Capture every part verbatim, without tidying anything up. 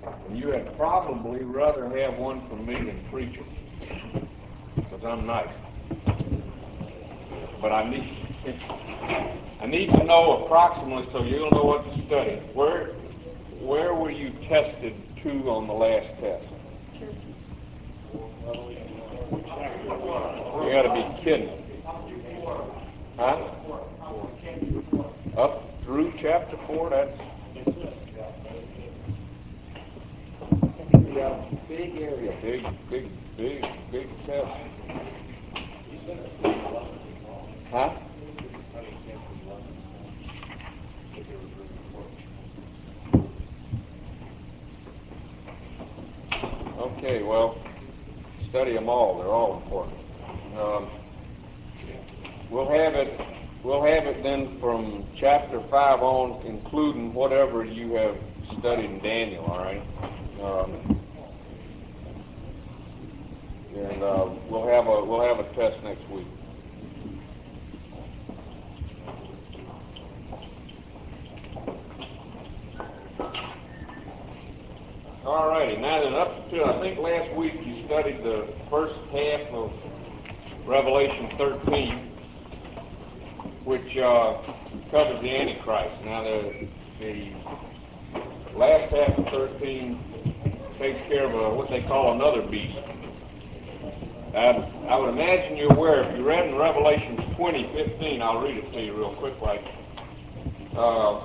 And you had probably rather have one from me than preacher, because I'm nice. But I need I need to know approximately so you'll know what to study. Where where were you tested to on the last test? You got to be kidding. Huh? Up through chapter four. That's big area. Big, big, big, big test. Huh? Okay, well, study them all. They're all important. Um, we'll have it. We'll have it then from chapter five on, including whatever you have studied in Daniel. All right. Um, and uh, we'll have a we'll have a test next week. All righty. Now then, up to I think last week you studied the first half of Revelation thirteen, which uh, covers the Antichrist. Now the the last half of thirteen takes care of a, what they call another beast. Um, I would imagine you're aware, if you read in Revelation twenty fifteen, I'll read it to you real quick, like, uh,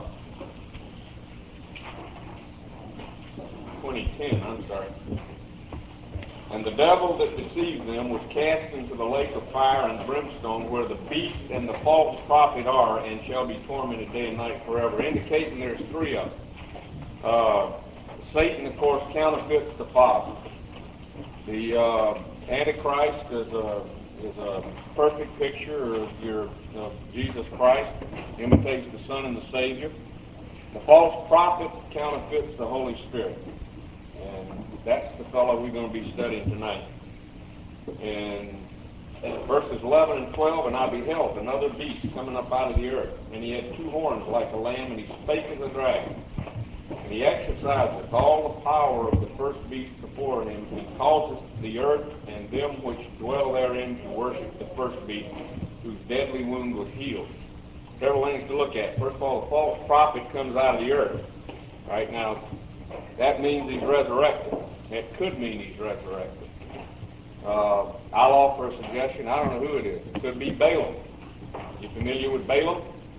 twenty ten, I'm sorry. And the devil that deceived them was cast into the lake of fire and brimstone, where the beast and the false prophet are, and shall be tormented day and night forever, indicating there's three of them. Uh, Satan, of course, counterfeits the Father. The uh, Antichrist is a is a perfect picture of your of Jesus Christ, imitates the Son and the Savior. The false prophet counterfeits the Holy Spirit, and that's the fellow we're going to be studying tonight. And verses eleven and twelve, and I beheld another beast coming up out of the earth, and he had two horns like a lamb, and he spake as a dragon. And he exerciseth all the power of the first beast before him, and causeth the earth and them which dwell therein to worship the first beast, whose deadly wound was healed. Several things to look at. First of all, the false prophet comes out of the earth. Right now, that means he's resurrected. It could mean he's resurrected. Uh, I'll offer a suggestion. I don't know who it is. It could be Balaam. You familiar with Balaam?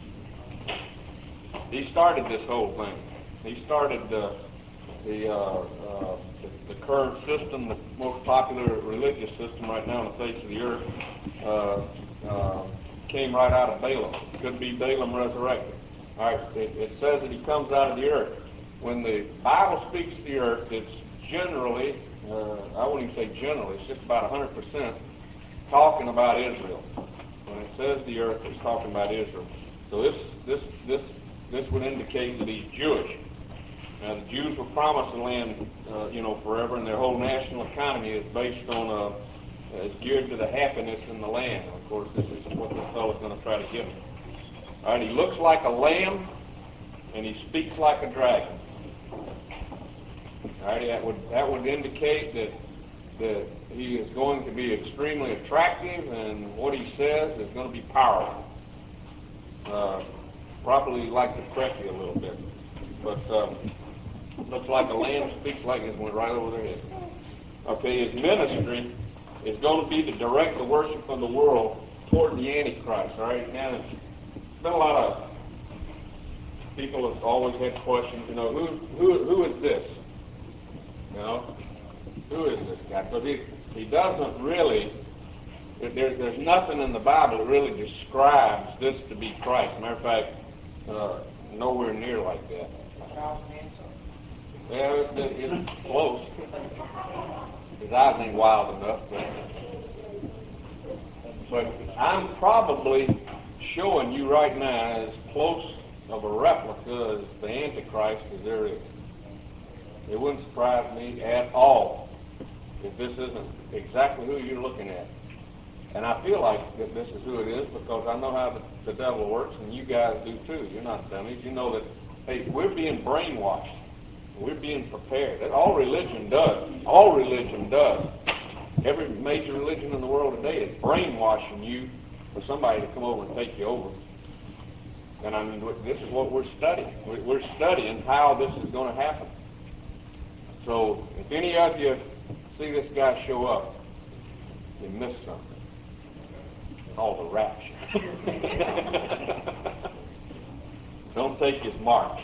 He started this whole thing. He started uh, the, uh, uh, the the current system, the most popular religious system right now on the face of the earth, uh, uh, came right out of Balaam. Could be Balaam resurrected. All right, it, it says that he comes out of the earth. When the Bible speaks of the earth, it's generally, uh, I wouldn't even say generally, it's just about one hundred percent talking about Israel. When it says the earth, it's talking about Israel. So this this this this would indicate that he's Jewish. Now, the Jews were promised the land, uh, you know, forever, and their whole national economy is based on, uh, is geared to the happiness in the land. Of course, this is what the fellow's going to try to give them. All right, he looks like a lamb, and he speaks like a dragon. All right, that would that would indicate that that he is going to be extremely attractive, and what he says is going to be powerful. Uh, probably like to prep you a little bit, but. Um, Looks like a lamb, speaks like it went right over their head. Okay, his ministry is going to be to direct the worship of the world toward the Antichrist. All right, now there's been a lot of people have always had questions. You know, who who who is this? You know, who is this guy? Because he he doesn't really. There, there's nothing in the Bible that really describes this to be Christ. Matter of fact, uh, nowhere near like that. Yeah, it's, it's close. His eyes ain't wild enough, but, but I'm probably showing you right now as close of a replica as the Antichrist as there is. It wouldn't surprise me at all if this isn't exactly who you're looking at. And I feel like that this is who it is because I know how the, the devil works, and you guys do too. You're not dummies. You know that, hey, we're being brainwashed. We're being prepared. That's all religion does. All religion does. Every major religion in the world today is brainwashing you for somebody to come over and take you over. And I mean, this is what we're studying. We're studying how this is going to happen. So if any of you see this guy show up, you missed something. Called the rapture. Don't take his mark.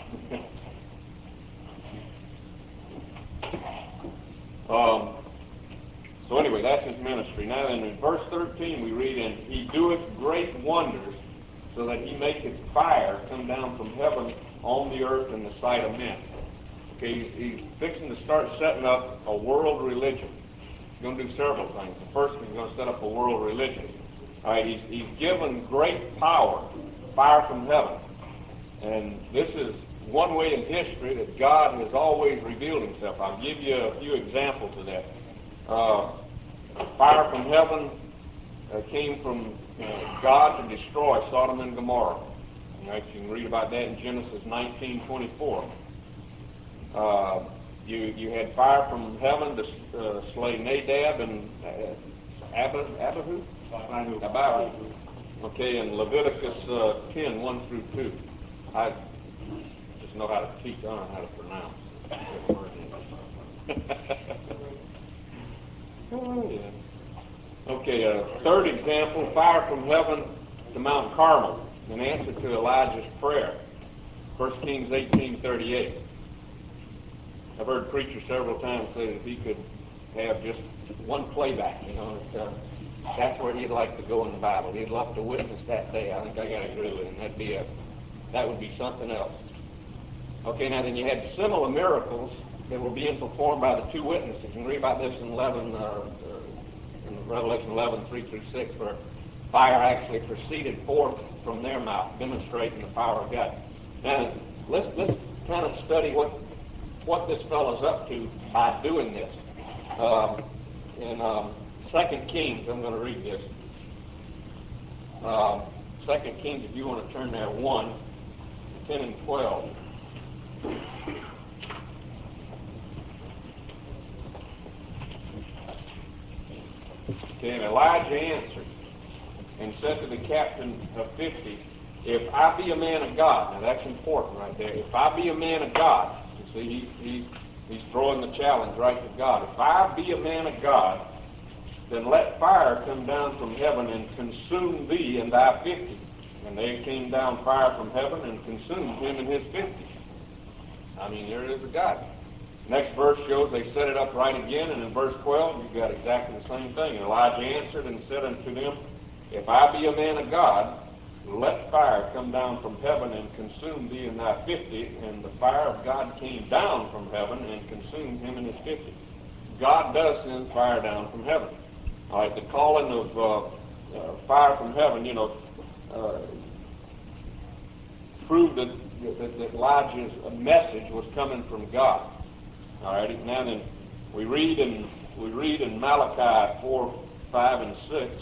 um, so anyway, that's his ministry. Now then in verse thirteen we read, and he doeth great wonders, so that he maketh fire come down from heaven on the earth in the sight of men. Okay, he's, he's fixing to start setting up a world religion. He's going to do several things. The first one, he's going to set up a world religion. All right, he's, he's given great power, fire from heaven. And this is one way in history that God has always revealed himself. I'll give you a few examples of that. Uh, fire from heaven uh, came from uh, God to destroy Sodom and Gomorrah. All right, you can read about that in Genesis nineteen twenty-four. Uh, you, you had fire from heaven to uh, slay Nadab and uh, Ab- Abihu? Abihu. Okay, in Leviticus uh, ten, one through two. I just know how to teach, I don't know how to pronounce. Oh, yeah. Okay, uh, third example, fire from heaven to Mount Carmel in answer to Elijah's prayer. First Kings eighteen thirty-eight. I've heard preachers several times say that if he could have just one playback, you know, that, uh, that's where he'd like to go in the Bible. He'd love to witness that day. I think I got to agree with him. That'd be a, that would be something else. Okay, now then you had similar miracles that were being performed by the two witnesses. You can read about this in eleven, uh, uh, in Revelation eleven, three through six, where fire actually proceeded forth from their mouth, demonstrating the power of God. Now let's let's kind of study what what this fellow's up to by doing this. Um, in um, Second Kings, I'm going to read this. Um, Second Kings, if you want to turn there, one, ten and twelve. Okay, and Elijah answered and said to the captain of fifty, if I be a man of God, now that's important right there, if I be a man of God, you see, he, he, he's throwing the challenge right to God. If I be a man of God, then let fire come down from heaven and consume thee and thy fifty. And there came down fire from heaven and consumed him and his fifty. I mean, there is a God. Next verse shows they set it up right again, and in verse twelve, you've got exactly the same thing. And Elijah answered and said unto them, if I be a man of God, let fire come down from heaven and consume thee and thy fifty. And the fire of God came down from heaven and consumed him and his fifty. God does send fire down from heaven. All right, the calling of uh, uh, fire from heaven, you know, uh, proved that, that, that Elijah's message was coming from God. All right, now then, we read in we read in Malachi four, five, and six.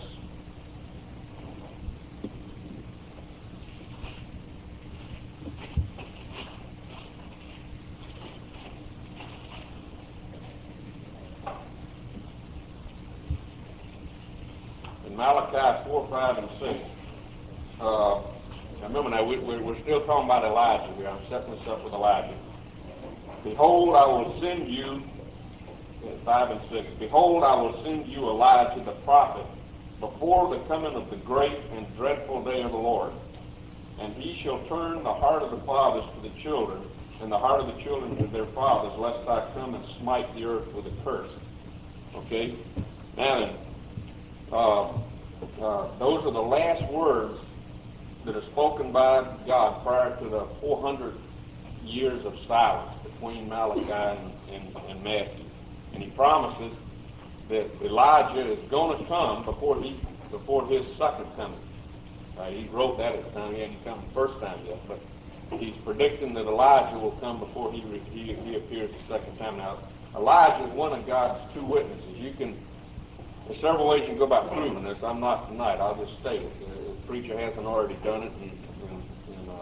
In Malachi four, five, and six. Uh, remember now, we, we're, we're still talking about Elijah here. I'm setting this up with Elijah. Behold, I will send you, five and six, behold, I will send you Elijah the prophet before the coming of the great and dreadful day of the Lord. And he shall turn the heart of the fathers to the children, and the heart of the children to their fathers, lest I come and smite the earth with a curse. Okay? Now then, uh, uh, those are the last words that are spoken by God prior to the four hundred years of silence between Malachi and, and, and Matthew. And he promises that Elijah is going to come before he before his second coming. Uh, he wrote that at the time he hadn't come the first time yet, but he's predicting that Elijah will come before he re, he, he appears the second time. Now, Elijah is one of God's two witnesses. You can there's several ways you can go about proving this. I'm not tonight. I'll just state it. The preacher hasn't already done it, and, and, and uh,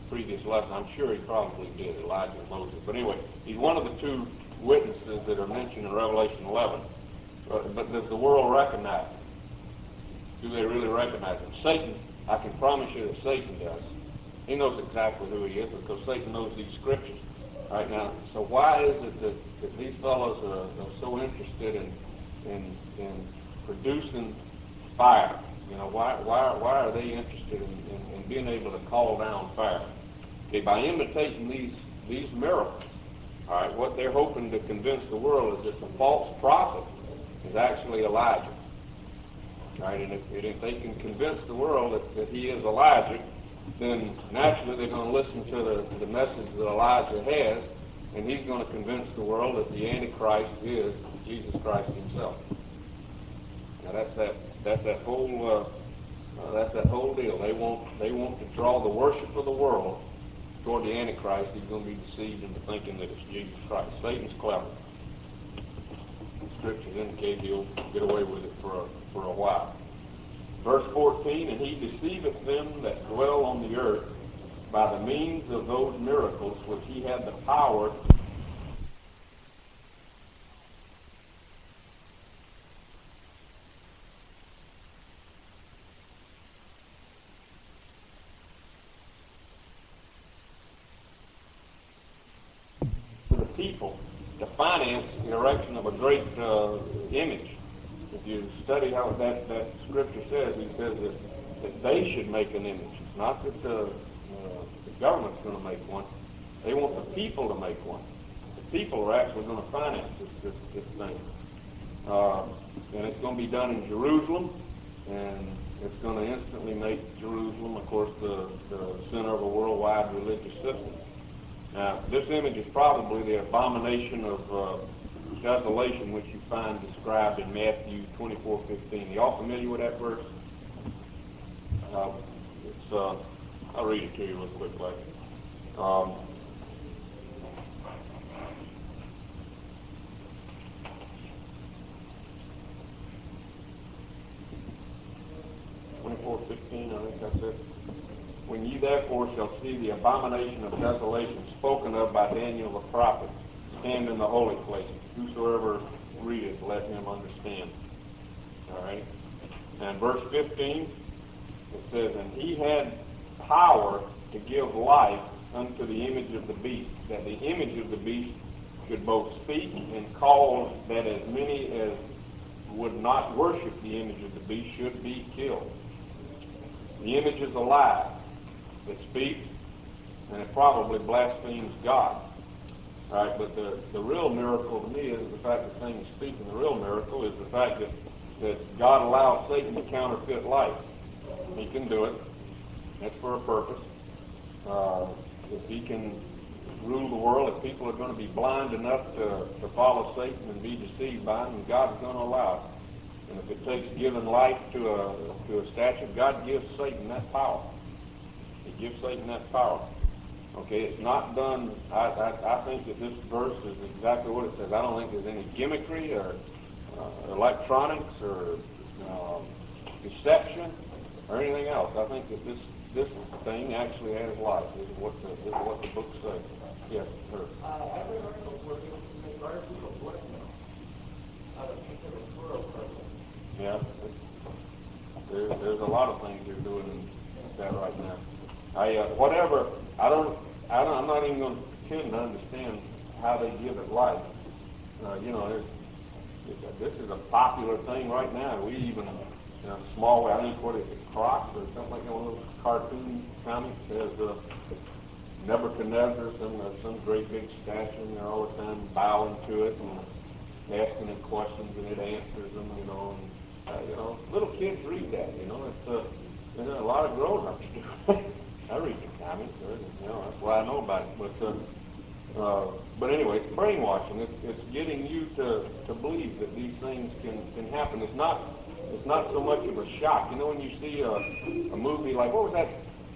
previous lesson. I'm sure he probably did, Elijah and Moses. But anyway, he's one of the two witnesses that are mentioned in Revelation eleven. But, but does the world recognize him? Do they really recognize him? Satan, I can promise you that Satan does. He knows exactly who he is because Satan knows these scriptures. Right now, so why is it that, that these fellows are, are so interested in, in in producing fire? You know, why why why are they interested in, in, in being able to call down fire? Okay, by imitating these these miracles, all right, what they're hoping to convince the world is that the false prophet is actually Elijah. All right, and if, and if they can convince the world that, that he is Elijah, then naturally they're going to listen to the, the message that Elijah has, and he's going to convince the world that the Antichrist is Jesus Christ himself. Now that's that that's that whole uh, uh, that's that whole deal. They want they want to draw the worship of the world toward the Antichrist. He's going to be deceived into thinking that it's Jesus Christ. Satan's clever. The scriptures indicate he'll get away with it for a, for a while. Verse fourteen, and he deceiveth them that dwell on the earth by the means of those miracles which he had the power to the people to finance the erection of a great uh, image. If you study how that, that scripture says, he says that, that they should make an image. It's not that the, uh, the government's going to make one. They want the people to make one. The people are actually going to finance this, this, this thing. Uh, and it's going to be done in Jerusalem, and it's going to instantly make Jerusalem, of course, the, the center of a worldwide religious system. Now, this image is probably the abomination of uh, desolation, which you find described in Matthew twenty-four fifteen. Are you all familiar with that verse? Uh, it's, uh, I'll read it to you real quickly. Um, twenty-four fifteen, I think that's it. When ye therefore shall see the abomination of desolation spoken of by Daniel the prophet, stand in the holy places. Whosoever readeth, let him understand. All right. And verse fifteen, it says, and he had power to give life unto the image of the beast, that the image of the beast should both speak and cause that as many as would not worship the image of the beast should be killed. The image is alive. It speaks, and it probably blasphemes God. All right, but the, the real miracle to me is the fact that things speak, and the real miracle is the fact that, that God allows Satan to counterfeit life. He can do it. That's for a purpose. Uh, if he can rule the world, if people are going to be blind enough to, to follow Satan and be deceived by him, God's going to allow it. And if it takes giving life to a, to a statue, God gives Satan that power. He gives Satan that power. Okay, it's not done. I, I, I think that this verse is exactly what it says. I don't think there's any gimmickry or uh, electronics or um, deception or anything else. I think that this this thing actually has life. This is what the this is what the book says. Yes, sir. Uh, I've been heard where you make artificial blood cells out of specific chlorophyll crystals. Yeah, there, there's a lot of things they're doing like that right now. I uh, whatever. I don't. I don't. I'm not even going to pretend to understand how they give it life. Uh, you know, it's, it's a, this is a popular thing right now. We even, in a small way, I think what is it, Crocs or something like that, one of those cartoon comics has uh, Nebuchadnezzar, some uh, some great big statue, and they're all the time bowing to it and asking it questions, and it answers them. You know, and uh, you know, little kids read that. You know, it's uh, there's a lot of grown-ups do. I read the comics, you know, that's why I know about it. But uh, uh, but anyway, it's brainwashing. It's, it's getting you to, to believe that these things can, can happen. It's not it's not so much of a shock. You know, when you see a, a movie like, what was that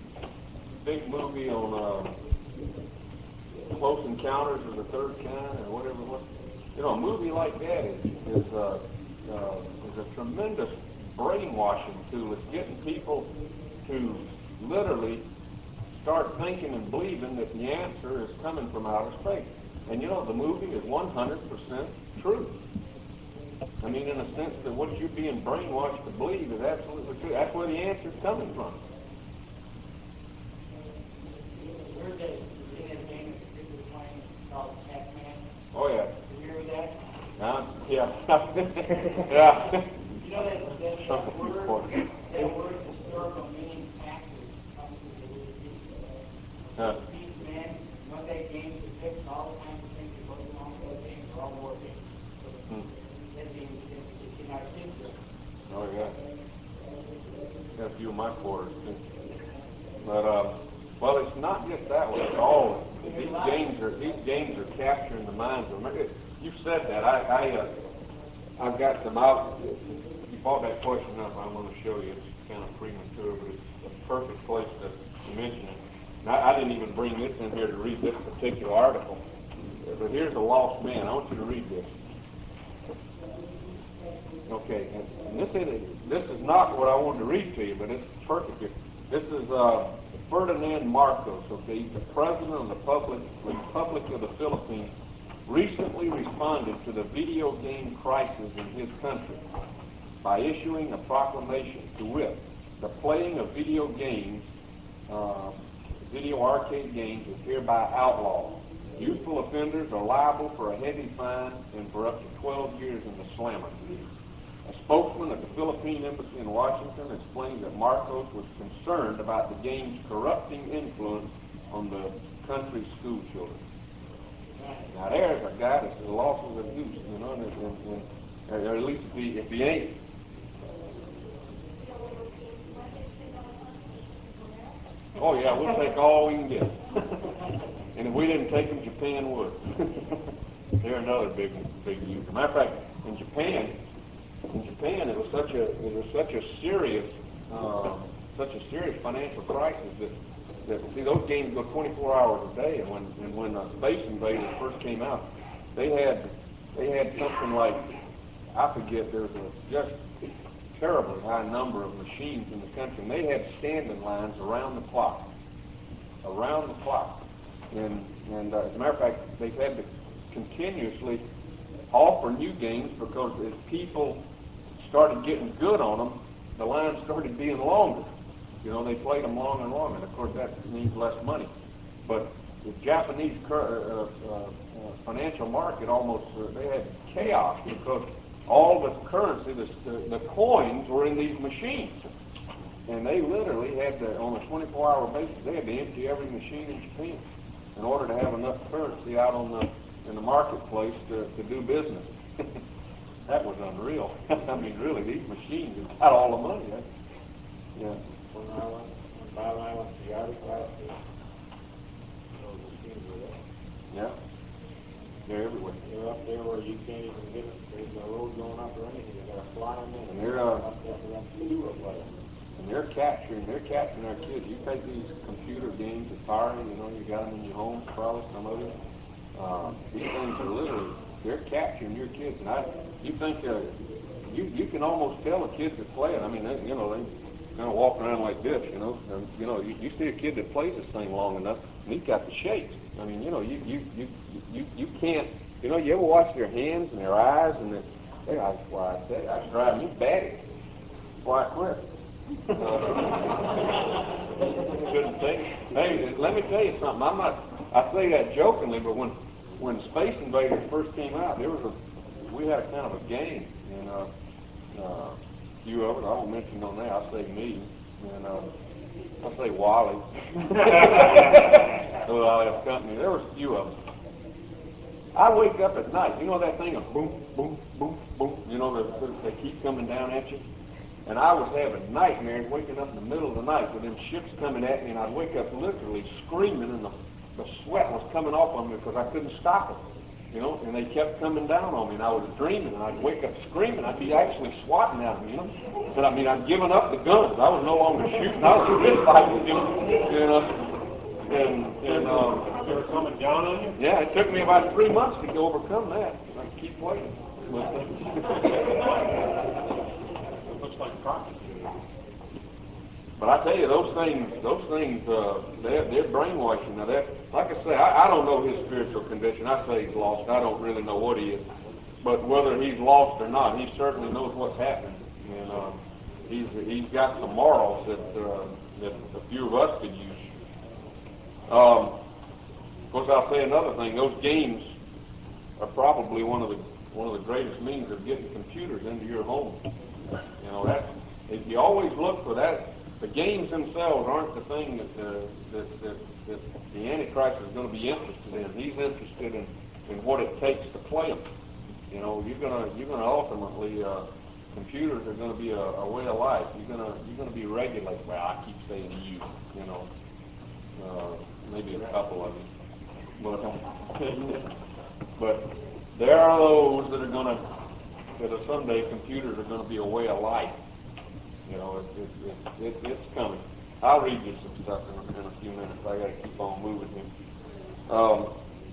big movie on uh, Close Encounters of the Third Kind or whatever it was? You know, a movie like that is is, uh, uh, is a tremendous brainwashing tool. It's getting people to literally start thinking and believing that the answer is coming from outer space. And you know, the movie is one hundred percent true. I mean, in a sense that what you're being brainwashed to believe is absolutely true. That's where the answer's coming from. There's a, you see that game that the kids are playing called Pac-Man? Oh, yeah. You hear that? Uh, yeah. Yeah. You know that, that, that word, that word historical meaning taxes comes from the word peace. Uh, Peace, man, one day games are fixed, all kinds of things that go along with those games are all war games. So hmm. that means it's, it's in our kids. Oh, yeah. Got a few of my quarters, too. But, uh, well, it's not just that way. It's all, these games are, these games are capturing the minds of them. You said that. I, I, uh, I've got some out. You brought that question up. I'm going to show you. It's kind of premature, but it's a perfect place to, to mention it. And I, I didn't even bring this in here to read this particular article. But here's a lost man. I want you to read this. Okay, and, and this is this is not what I wanted to read to you, but it's perfect. This is uh, Ferdinand Marcos. Okay, he's the president of the Public Republic of the Philippines. Recently responded to the video game crisis in his country by issuing a proclamation to wit, the playing of video games, uh, video arcade games is hereby outlawed. Youthful offenders are liable for a heavy fine and for up to twelve years in the slammer. A spokesman at the Philippine Embassy in Washington explained that Marcos was concerned about the game's corrupting influence on the country's school children. Now there's a guy that's as lost as a goose, you know, and, and, and, or at least if he, if he ain't. Oh yeah, we'll take all we can get. And if we didn't take them, Japan would. They're another big, big user. Matter of fact, in Japan, in Japan, it was such a, it was such a serious, uh, such a serious financial crisis that. That, see, those games go twenty-four hours a day, and when and when uh, Space Invaders first came out, they had they had something like, I forget, there was a just terribly high number of machines in the country, and they had standing lines around the clock, around the clock, and and uh, as a matter of fact, they've had to continuously offer new games because as people started getting good on them, the lines started being longer. You know, they played them longer and longer, and of course that means less money. But the Japanese uh, uh, uh, financial market almost, uh, they had chaos because all the currency, the, the, the coins were in these machines. And they literally had to, on a twenty-four hour basis, they had to empty every machine in Japan in order to have enough currency out on the in the marketplace to, to do business. That was unreal. I mean, really, these machines have got all the money. Right? Yeah. When I went, when Bob and I went to the Arctic last year, those machines were there. Yeah. They're everywhere. They're up there where you can't even get it. There's no road going up or anything. You gotta fly them in. And they're uh, up there for them to do it with. and they're capturing, they're capturing our kids. You take these computer games, Atari, you know, you got them in your homes, probably some of you. Uh, these things are literally, they're capturing your kids. And I, you think, uh, you you can almost tell a kid that play it. I mean, they, you know, they kind of walk around like this, you know. And, you know, you, you see a kid that plays this thing long enough, and he's got the shakes. I mean, you know, you you you you, you can't. You know, you ever watch their hands and their eyes, and their, they, that's why I say that's driving me batty. That's why I quit. Uh, couldn't take it. Hey, let me tell you something. I'm not. I say that jokingly, but when when Space Invaders first came out, there was a we had a kind of a gang, and uh, uh, a few of us. I won't mention no name. I say me, and uh, I say Wally. So I have company. There was a few of us. I wake up at night. You know that thing of boom, boom, boom, boom. You know the, they keep coming down at you. And I was having nightmares, waking up in the middle of the night with them ships coming at me, and I'd wake up literally screaming, and the, the sweat was coming off on me because I couldn't stop it. You know, and they kept coming down on me, and I was dreaming, and I'd wake up screaming. I'd be actually swatting at them, you know. But I mean, I'd given up the guns. I was no longer shooting. I was fist fighting, you know. You know. And, and um, They were coming down on you? yeah, it took me about three months to overcome that. I keep playing. It looks like practice. But I tell you, those things, those things, uh, they're, they're brainwashing. Now, that, like I say, I, I don't know his spiritual condition. I say he's lost. I don't really know what he is. But whether he's lost or not, he certainly knows what's happening. And uh, he's he's got some morals that uh, that a few of us could use. Um, of course, I'll say another thing. Those games are probably one of the one of the greatest means of getting computers into your home. You know, that if you always look for that. The games themselves aren't the thing that, uh, that, that, that the Antichrist is going to be interested in. He's interested in, in what it takes to play them. You know, you're going to you're going to ultimately uh, computers are going to be a, a way of life. You're going to you're going to be regulated. Well, I keep saying you. You know, uh, maybe a couple of you, but but there are those that are going to that someday computers are going to be a way of life. You know, it, it, it, it, it's coming. I'll read you some stuff in a, in a few minutes. I got to keep on moving here. Um,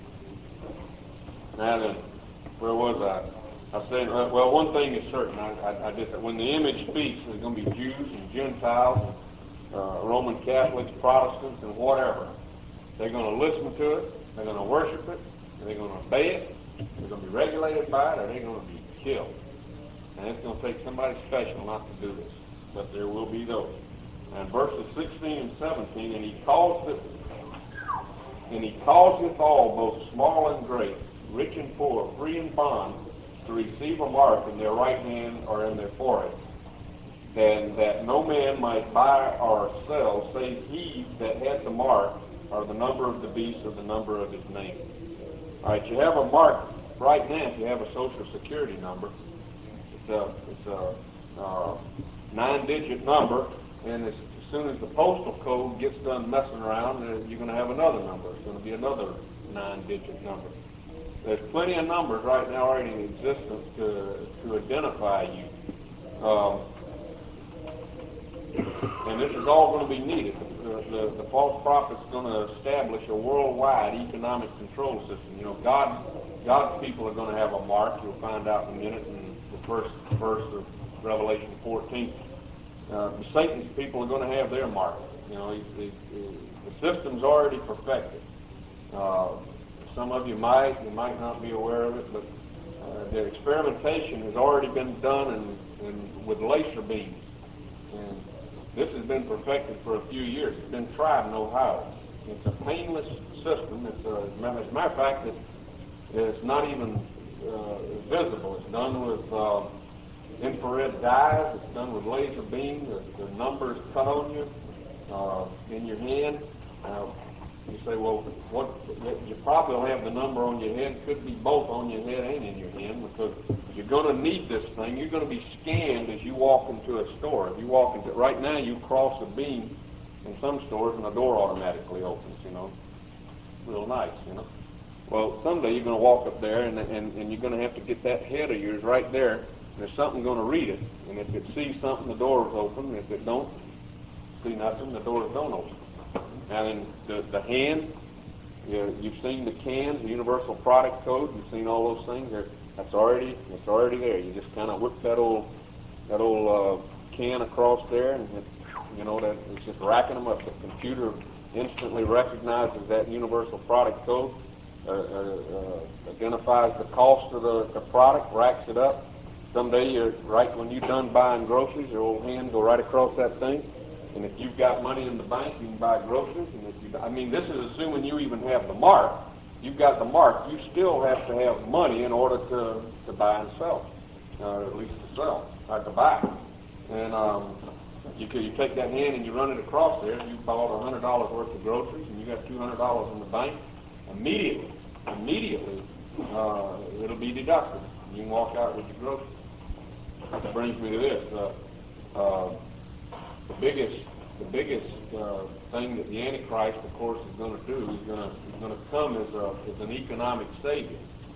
now then, where was I? I said, uh, well, one thing is certain. I, I, I did that. When the image speaks, there's going to be Jews and Gentiles, and, uh, Roman Catholics, Protestants, and whatever. They're going to listen to it. They're going to worship it. They're going to obey it. They're going to be regulated by it, or they're going to be killed. And it's going to take somebody special not to do this. But there will be those. And verses sixteen and seventeen, and he calls it, and he causeth all, both small and great, rich and poor, free and bond, to receive a mark in their right hand or in their forehead, and that no man might buy or sell, save he that had the mark, or the number of the beast, or the number of his name. All right, you have a mark right now. If you have a Social Security number, it's a it's a uh, nine-digit number, and as, as soon as the postal code gets done messing around, uh, you're going to have another number. It's going to be another nine-digit number. There's plenty of numbers right now already in existence to to identify you, um, and this is all going to be needed. The, the, the false prophet's going to establish a worldwide economic control system. You know, God God's people are going to have a mark. You'll find out in a minute in the first verse of Revelation fourteen. Uh, Satan's people are going to have their mark. You know, he, he, he, the system's already perfected. Uh, some of you might, you might not be aware of it, but uh, the experimentation has already been done in, in, with laser beams. And this has been perfected for a few years. It's been tried in Ohio. It's a painless system. It's a, as a matter of fact, it, it's not even uh, visible. It's done with uh, infrared dyes. It's done with laser beam. The, the numbers cut on you uh, in your hand. Uh, you say, well, what? You probably will have the number on your head. Could be both on your head and in your hand, because you're going to need this thing. You're going to be scanned as you walk into a store. If you walk into right now, you cross a beam in some stores, and the door automatically opens. You know, real nice. You know. Well, someday you're going to walk up there, and and, and you're going to have to get that head of yours right there. There's something going to read it, and if it sees something, the door's open. If it don't see nothing, the doors don't open. And then the, the hand, you, you've seen the cans, the Universal Product Code. You've seen all those things. They're, that's already it's already there. You just kind of whip that old that old uh, can across there, and it, you know that it's just racking them up. The computer instantly recognizes that Universal Product Code, uh, uh, uh, identifies the cost of the, the product, racks it up. Someday, you're, right when you're done buying groceries, your old hand go right across that thing. And if you've got money in the bank, you can buy groceries. And if you, I mean, this is assuming you even have the mark. You've got the mark. You still have to have money in order to, to buy and sell, uh, at least to sell, or to buy. And um, you, can, you take that hand and you run it across there. You bought one hundred dollars worth of groceries, and you got two hundred dollars in the bank. Immediately, immediately, uh, it'll be deducted. You can walk out with your groceries. That brings me to this. Uh, uh, The biggest, the biggest uh, thing that the Antichrist, of course, is going to do, he's going to, he's going to come as a, as an economic savior.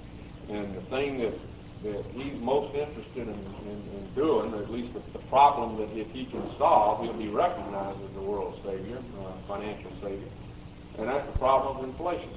And the thing that, that he's most interested in, in, in doing, or at least the, the problem that if he can solve, he'll be recognized as the world savior, uh, financial savior. And that's the problem of inflation.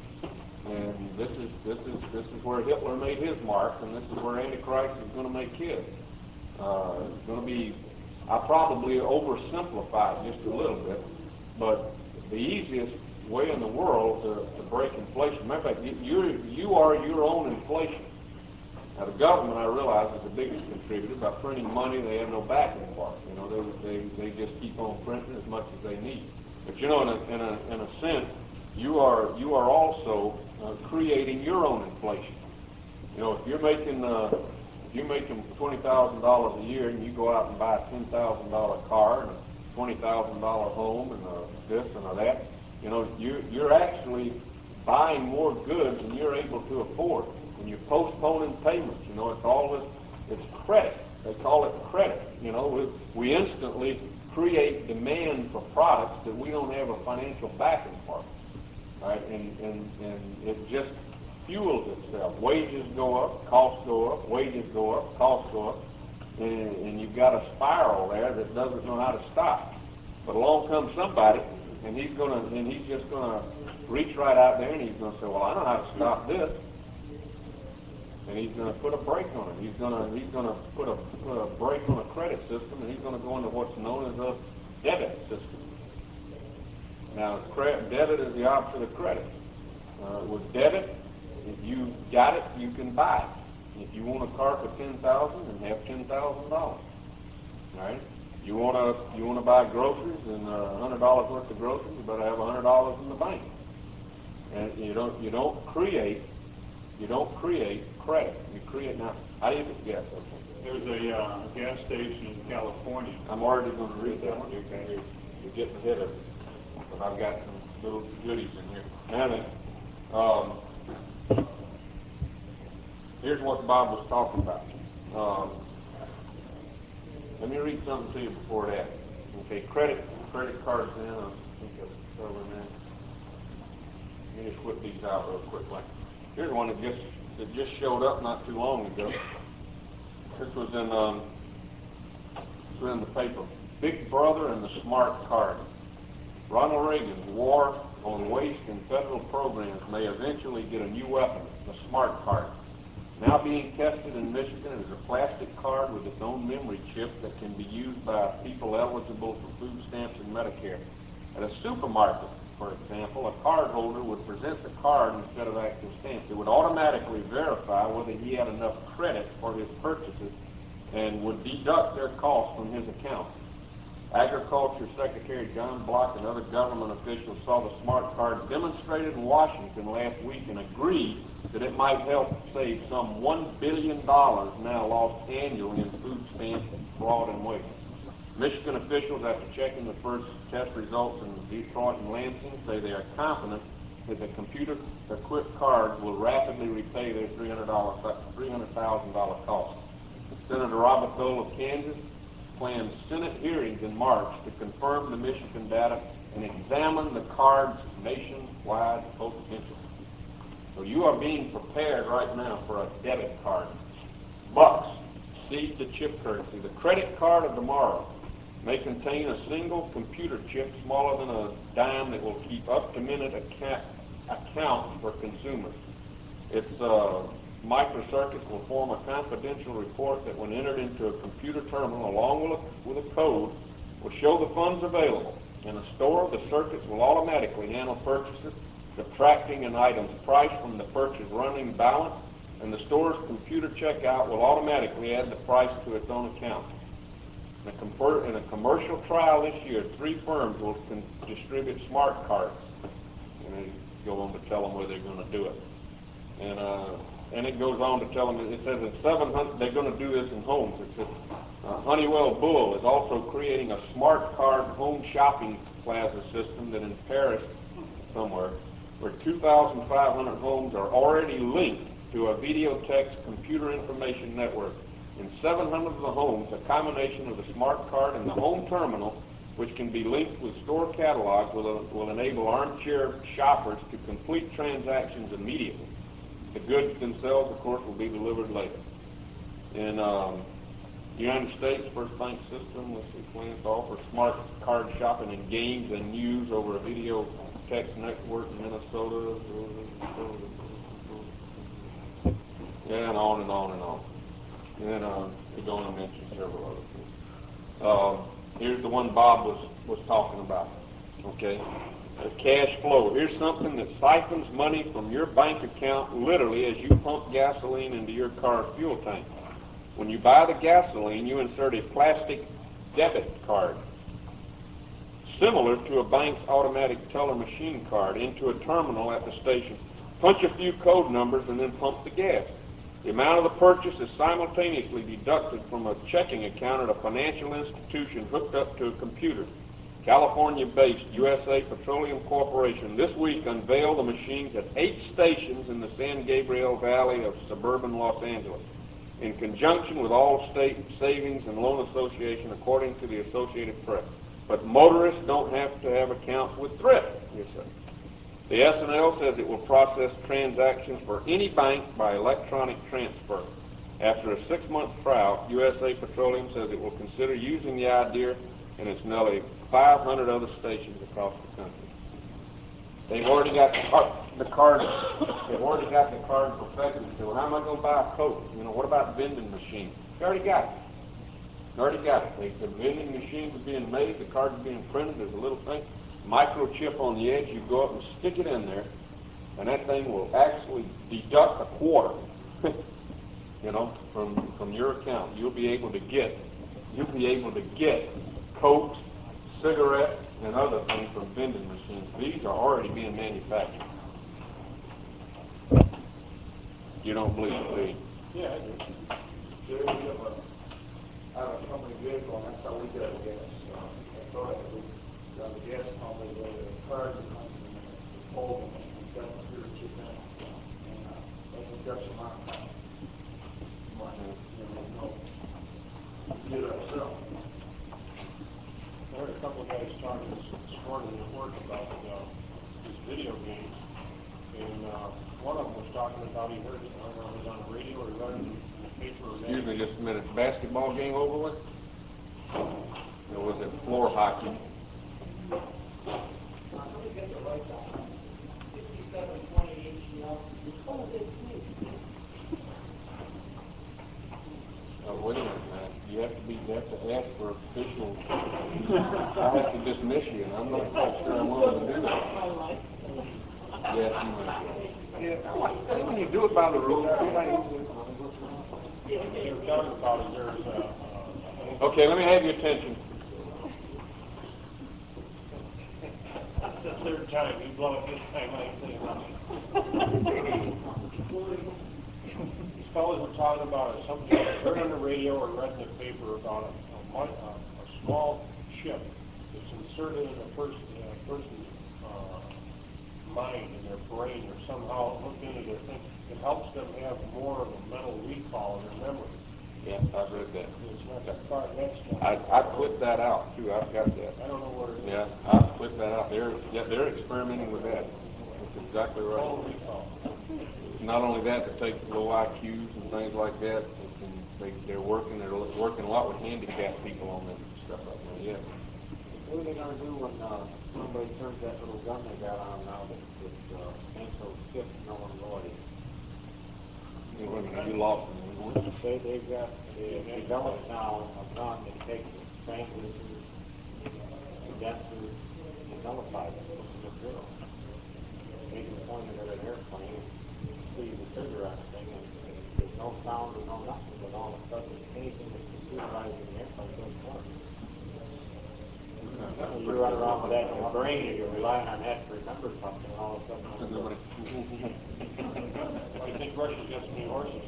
And this is this is this is where Hitler made his mark, and this is where Antichrist is going to make his. Uh, it's going to be I probably oversimplify it just a little bit, but the easiest way in the world to, to break inflation, matter of fact, you, you're, you are your own inflation. Now, the government, I realize, is the biggest contributor. By printing money, they have no backing for it. You know, they, they, they just keep on printing as much as they need. But, you know, in a, in a, in a sense, you are, you are also uh, creating your own inflation. You know, if you're making, uh, if you're making twenty thousand dollars a year and you go out and buy a ten thousand dollar car and a twenty thousand dollar home and uh, this and uh, that, you know, you, you're actually buying more goods than you're able to afford. When you're postponing payments, you know, it's all this, it's credit. They call it credit. You know, we, we instantly create demand for products that we don't have a financial backing for. Right? And, and, and it just fuels itself. Wages go up, costs go up, wages go up, costs go up, and, and you've got a spiral there that doesn't know how to stop. But along comes somebody, and he's gonna, and he's just gonna reach right out there, and he's gonna say, "Well, I know how to stop this." And he's going to put a brake on it. He's going to he's going to put a, put a brake on a credit system, and he's going to go into what's known as a debit system. Now, credit, debit is the opposite of credit. Uh, with debit, if you got it, you can buy it. If you want a car for ten thousand dollars, then have ten thousand dollars. All right. You want to you want to buy groceries and a hundred dollars worth of groceries, you better have a hundred dollars in the bank. And you don't you don't create. You don't create credit. You create now. How do you get gas? There's a uh, gas station in California. I'm already going to read that one. You're, you're getting ahead of it. But I've got some little goodies in here. Now then, um, here's what Bob was talking about. Um, let me read something to you before that. Okay, credit credit cards in. I think that's over there. Let me just whip these out real quickly. Here's one that just that just showed up not too long ago. This was in um, this was in the paper. Big Brother and the Smart Card. Ronald Reagan's war on waste in federal programs may eventually get a new weapon, the Smart Card. Now being tested in Michigan is a plastic card with its own memory chip that can be used by people eligible for food stamps and Medicare. At a supermarket, for example, a card holder would present the card instead of actual stamps. It would automatically verify whether he had enough credit for his purchases and would deduct their costs from his account. Agriculture Secretary John Block and other government officials saw the smart card demonstrated in Washington last week and agreed that it might help save some one billion dollars now lost annually in food stamps, fraud, and waste. Michigan officials, after checking the first test results in Detroit and Lansing, say they are confident that the computer-equipped cards will rapidly repay their three hundred thousand dollars cost. Senator Robert Dole of Kansas plans Senate hearings in March to confirm the Michigan data and examine the card's nationwide potential. So you are being prepared right now for a debit card. Bucks, seed the chip currency. The credit card of tomorrow may contain a single computer chip smaller than a dime that will keep up-to-minute account, accounts for consumers. Its uh, microcircuits will form a confidential report that, when entered into a computer terminal along with a, with a code, will show the funds available. In a store, the circuits will automatically handle purchases, subtracting an item's price from the purchase running balance, and the store's computer checkout will automatically add the price to its own account. In a, com- in a commercial trial this year, three firms will con- distribute smart cards. And they go on to tell them where they're going to do it. And uh, and it goes on to tell them, it says that seven hundred, they're going to do this in homes. It says uh, Honeywell Bull is also creating a smart card home shopping plaza system that in Paris somewhere, where two thousand five hundred homes are already linked to a Videotex computer information network. In seven hundred of the homes, a combination of the smart card and the home terminal, which can be linked with store catalogs, will, will enable armchair shoppers to complete transactions immediately. The goods themselves, of course, will be delivered later. In um, the United States, First Bank System, let's see, plans to offer smart card shopping and games and news over a Videotex network in Minnesota. Yeah, and on and on and on. And uh, we're going to mention several other things. Uh, here's the one Bob was, was talking about, okay? The cash flow. Here's something that siphons money from your bank account literally as you pump gasoline into your car's fuel tank. When you buy the gasoline, you insert a plastic debit card, similar to a bank's automatic teller machine card, into a terminal at the station. Punch a few code numbers and then pump the gas. The amount of the purchase is simultaneously deducted from a checking account at a financial institution hooked up to a computer. California-based U S A Petroleum Corporation this week unveiled the machines at eight stations in the San Gabriel Valley of suburban Los Angeles, in conjunction with Allstate Savings and Loan Association, according to the Associated Press. But motorists don't have to have accounts with Thrift, you say. The S and L says it will process transactions for any bank by electronic transfer. After a six-month trial, U S A Petroleum says it will consider using the idea in its nearly five hundred other stations across the country. They've already got the card, the card they've already got the card perfected. So well, how am I going to buy a Coke? You know, what about vending machines? They already got it. They already got it. They, the vending machines are being made, the cards are being printed. There's a little thing, microchip on the edge. You go up and stick it in there, and that thing will actually deduct a quarter, you know, from from your account. You'll be able to get, you'll be able to get Cokes, cigarettes, and other things from vending machines. These are already being manufactured. You don't believe it, do you? Yeah, I do. There we have a, I have a company vehicle, and that's how we get our gas. Uh, I thought it was, uh, the gas pump is a card that comes in the fold, and we've got a computer chip in it, and uh, that deduction on account. But, you know, no, we did it ourselves. I heard a couple of guys talking this morning at work about uh, these video games, and uh, one of them was talking about he heard it, I don't know if it was on the radio or read it in the paper. Or Excuse me just a minute. Basketball game over with? Or was it floor hockey? fifty-seven twenty H D L. What was it? Oh, wait a minute, man. You have to be, you have to ask for official. I have to dismiss you, and I'm not quite sure I'm willing to do that. Yes, you may. Yeah, when you do it by the rules, everybody. What they were talking about is there's uh, uh, Okay, let me have your attention. that's the third time you blow it this time. I ain't saying nothing. These fellows were talking about it. Something I heard on the radio or read in the paper about a, a, mon- a, a small chip that's inserted in a person, uh, person's uh, mind and their brain, or somehow hooked into their thing. It helps them have more of a mental recall in their memory. Yeah, I've read that. It's not that far. That's not I, I put that out too. I've got that. I don't know where it is. Yeah, I put that out. They're yeah, they're experimenting with that. That's exactly right. Total recall. Not only that, they take low I Qs and things like that. They can, they, they're working. They're working a lot with handicapped people on that stuff right now. Yeah. What are they going to do when uh, somebody turns that little gun they got on now that, that uh, Anto Stick, Nolan Lloyd? Hey, wait a minute, you lost me. They, they've got, they developed now a gun that takes transistors, condensers, and nullifies it, puts them at zero. They can point it at an airplane and squeeze the trigger on the thing, and, and there's no sound or no nothing, but all of a sudden anything that's computerized in the airplane does work. You run around with that in your brain, and you're relying on that to remember something, and all of a sudden... Nobody. I think Russia's got some new horses.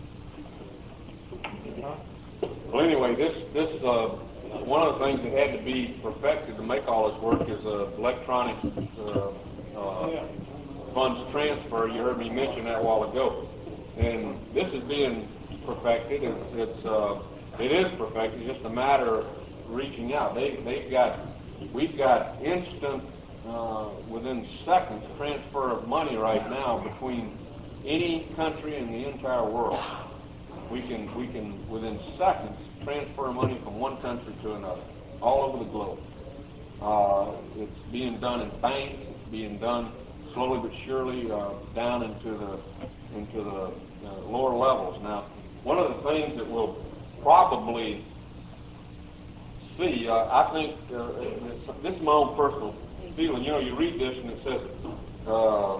Well, anyway, this this uh, one of the things that had to be perfected to make all this work is uh, electronic uh, uh, funds transfer. You heard me mention that a while ago, and this is being perfected. It's, it's uh, it is perfected. It's just a matter of reaching out. They they've got we've got instant uh, within seconds transfer of money right now between any country in the entire world. We can we can within seconds transfer money from one country to another, all over the globe. Uh, it's being done in banks. It's being done slowly but surely uh, down into the into the uh, lower levels. Now, one of the things that will probably see. Uh, I think uh, this, this is my own personal feeling. You know, you read this and it says, uh,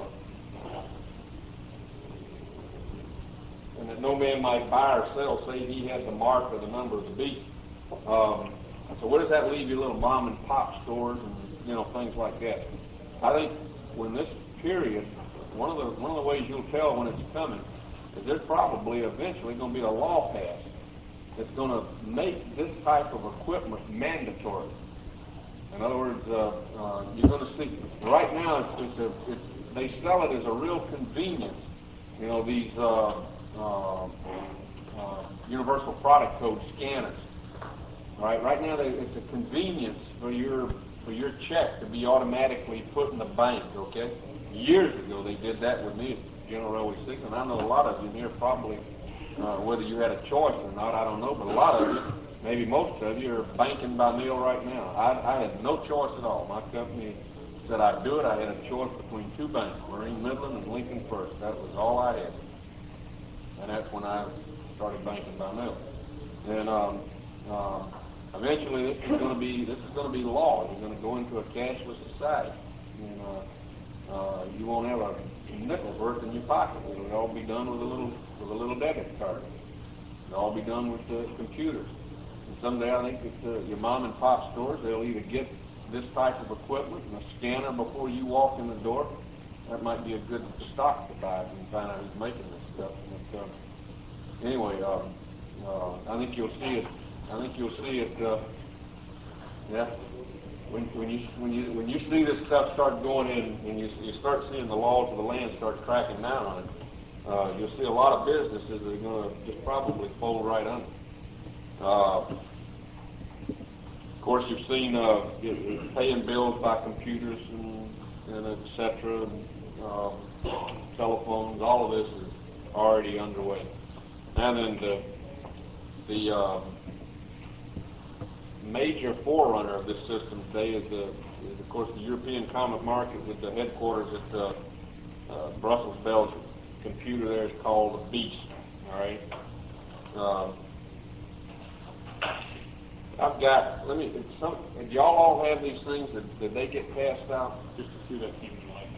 and that no man might buy or sell, save he had the mark or the number of the beast. Um, so where does that leave your little mom and pop stores and, you know, things like that? I think when this period, one of the one of the ways you'll tell when it's coming is there's probably eventually going to be a law passed that's going to make this type of equipment mandatory. In other words, uh, uh, you're going to see, right now it's, it's a, it's, they sell it as a real convenience. You know, these uh, uh, uh, universal product code scanners. Right, right now they, it's a convenience for your for your check to be automatically put in the bank. Okay, years ago they did that with me at General Railway Six, and I know a lot of you here probably, uh, whether you had a choice or not, I don't know, but a lot of you, maybe most of you, are banking by mail right now. I, I had no choice at all. My company said I'd do it. I had a choice between two banks, Marine Midland and Lincoln First. That was all I had, and that's when I started banking by mail. And um, uh, eventually, this is going to be this is going to be law. You're going to go into a cashless society, and uh, uh, you won't have a nickel's worth in your pocket. It'll all be done with a little with a little debit card. It'll all be done with the computers. And someday, I think that uh, your mom and pop stores, they'll either get this type of equipment and a scanner before you walk in the door. That might be a good stock to buy and find out who's making this stuff. But, uh, anyway, um, uh, I think you'll see it. I think you'll see it. Uh, yeah, when, when you when you when you see this stuff start going in, and you you start seeing the laws of the land start cracking down on it, uh, you'll see a lot of businesses that are going to just probably fold right under. Uh, of course, you've seen uh, paying bills by computers and, and et cetera, and, uh, telephones. All of this is already underway. And then the the uh, major forerunner of this system today is, the, is, of course, the European Common Market with the headquarters at uh, uh, Brussels, Belgium. The computer there is called the Beast. All right. Um, I've got. Let me. Some. Did y'all all have these things? Did, did they get passed out? Just a few that came to life.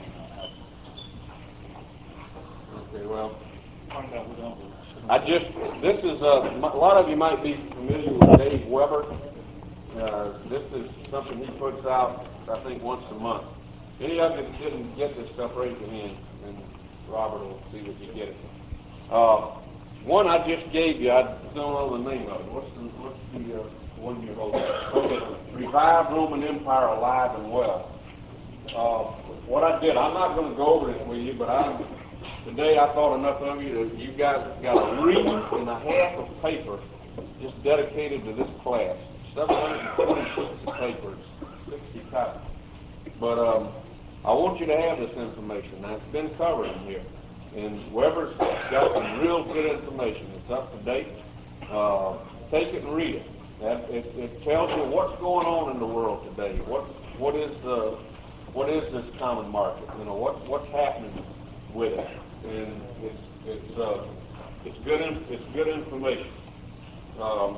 Okay. Well. Find out what else. I just. This is uh, a lot of you might be familiar with Dave Weber. Uh, this is something he puts out, I think, once a month. Any of you that didn't get this stuff, raise your hand, and Robert will see that you get it. Uh, one I just gave you, I don't know the name of it. What's the, what's the uh, one you hold? Okay, Revive Roman Empire Alive and Well. Uh, what I did, I'm not going to go over this with you, but I today I thought enough of you that you guys got a ream and a half of paper just dedicated to this class. seven hundred twenty sheets of paper, sixty copies. But um, I want you to have this information. Now, it's been covered in here. And Weber's got some real good information. It's up to date. Uh, take it and read it. That, it. It tells you what's going on in the world today. What what is the what is this common market? You know what what's happening with it. And it's it's uh, it's good in, it's good information. Um,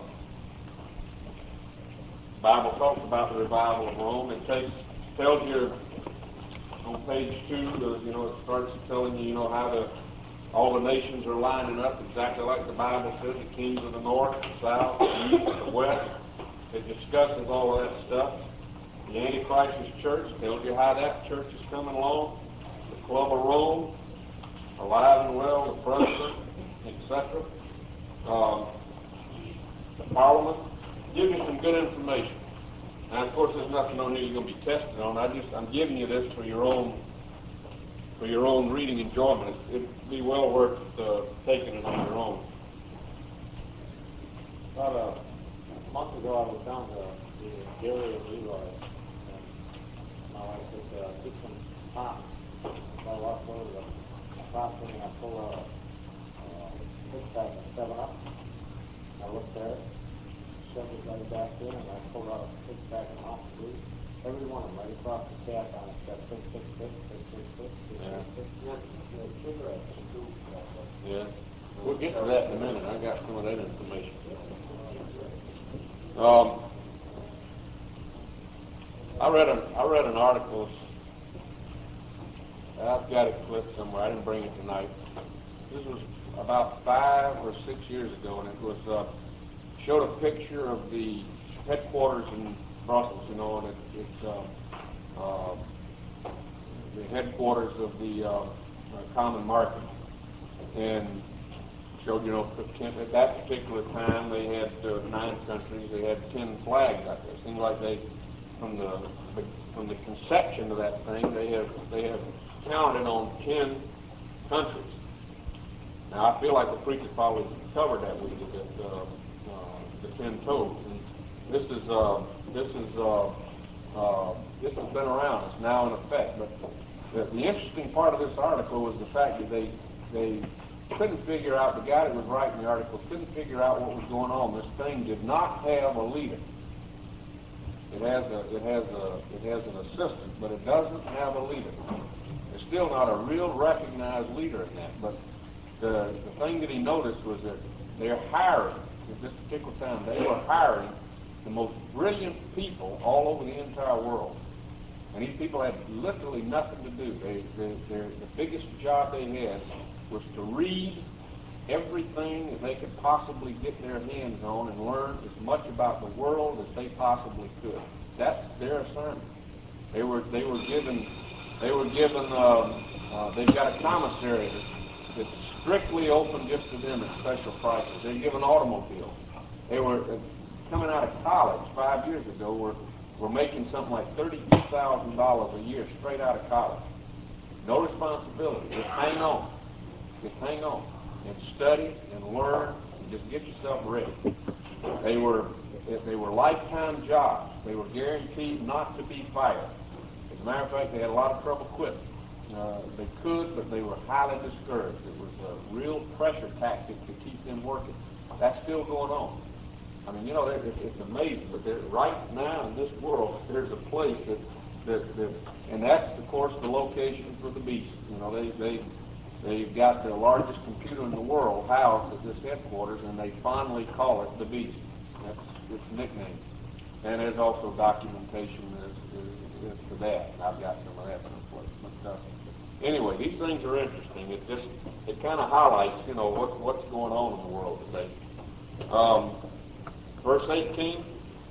The Bible talks about the revival of Rome. It takes tells you on page two, uh, you know, it starts telling you, you know, how the all the nations are lining up exactly like the Bible says. The kings of the north, the south, the east, the west. It discusses all of that stuff. The Antichrist's church tells you how that church is coming along. The Club of Rome, alive and well, the Brunswick, et cetera. Um, the Parliament. Give you some good information. Now, of course, there's nothing on here you're going to be tested on. I just, I'm giving you this for your own, for your own reading enjoyment. It, it'd be well worth uh, taking it on your own. About a, a month ago, I was down to the Gary and Leroy, and my wife said, uh, "Get some pop." So I walked over to the pop thing, and I pulled out a uh, six pack of Seven Up. I looked at it. Shoved it right back in, and I pulled out a six pack of Mountain Dew. Every one of them, right across the cap on it, got six, six, six, six, six, six, six, Yeah. six, six, six, cigarettes too. Yeah. We'll get to that in a minute. I got some of that information. Um, I read an I read an article. I've got it clipped somewhere. I didn't bring it tonight. This was about five or six years ago, and it was uh, showed a picture of the headquarters in Brussels. You know, and it, it's uh, uh, the headquarters of the uh, uh, Common Market, and showed, you know, at that particular time they had uh, nine countries. They had ten flags out there. It seems like they, from the from the conception of that thing, they have they have counted on ten countries. Now I feel like the preacher probably covered that week a bit, uh, uh, the ten toes. And this is uh, this is uh, uh, this has been around. It's now in effect. But the, the interesting part of this article was the fact that they they couldn't figure out, the guy that was writing the article couldn't figure out what was going on. This thing did not have a leader. It has a it has a it has an assistant, but it doesn't have a leader. There's still not a real recognized leader in that. But the the thing that he noticed was that they're hiring at this particular time. They were hiring the most brilliant people all over the entire world, and these people had literally nothing to do. They, they their the biggest job they had was to read everything that they could possibly get their hands on and learn as much about the world as they possibly could. That's their assignment. They were they were given they were given um, uh, they've got a commissary that's, that's strictly open just to them at special prices. They're given automobiles. They were uh, coming out of college five years ago. Were were making something like thirty-two thousand dollars a year straight out of college. No responsibility. Just hang on. Just hang on and study and learn and just get yourself ready. They were they were lifetime jobs. They were guaranteed not to be fired. As a matter of fact, they had a lot of trouble quitting. Uh, they could, but they were highly discouraged. It was a real pressure tactic to keep them working. That's still going on. I mean, you know, it, it's amazing. But there, right now in this world, there's a place that, that, that, and that's, of course, the location for the beast. You know, they they. They've got the largest computer in the world housed at this headquarters, and they fondly call it the Beast. That's its nickname. And there's also documentation as, as, as to that. I've got some of that someplace. But uh, anyway, these things are interesting. It just it kind of highlights, you know, what, what's going on in the world today. Um, verse eighteen.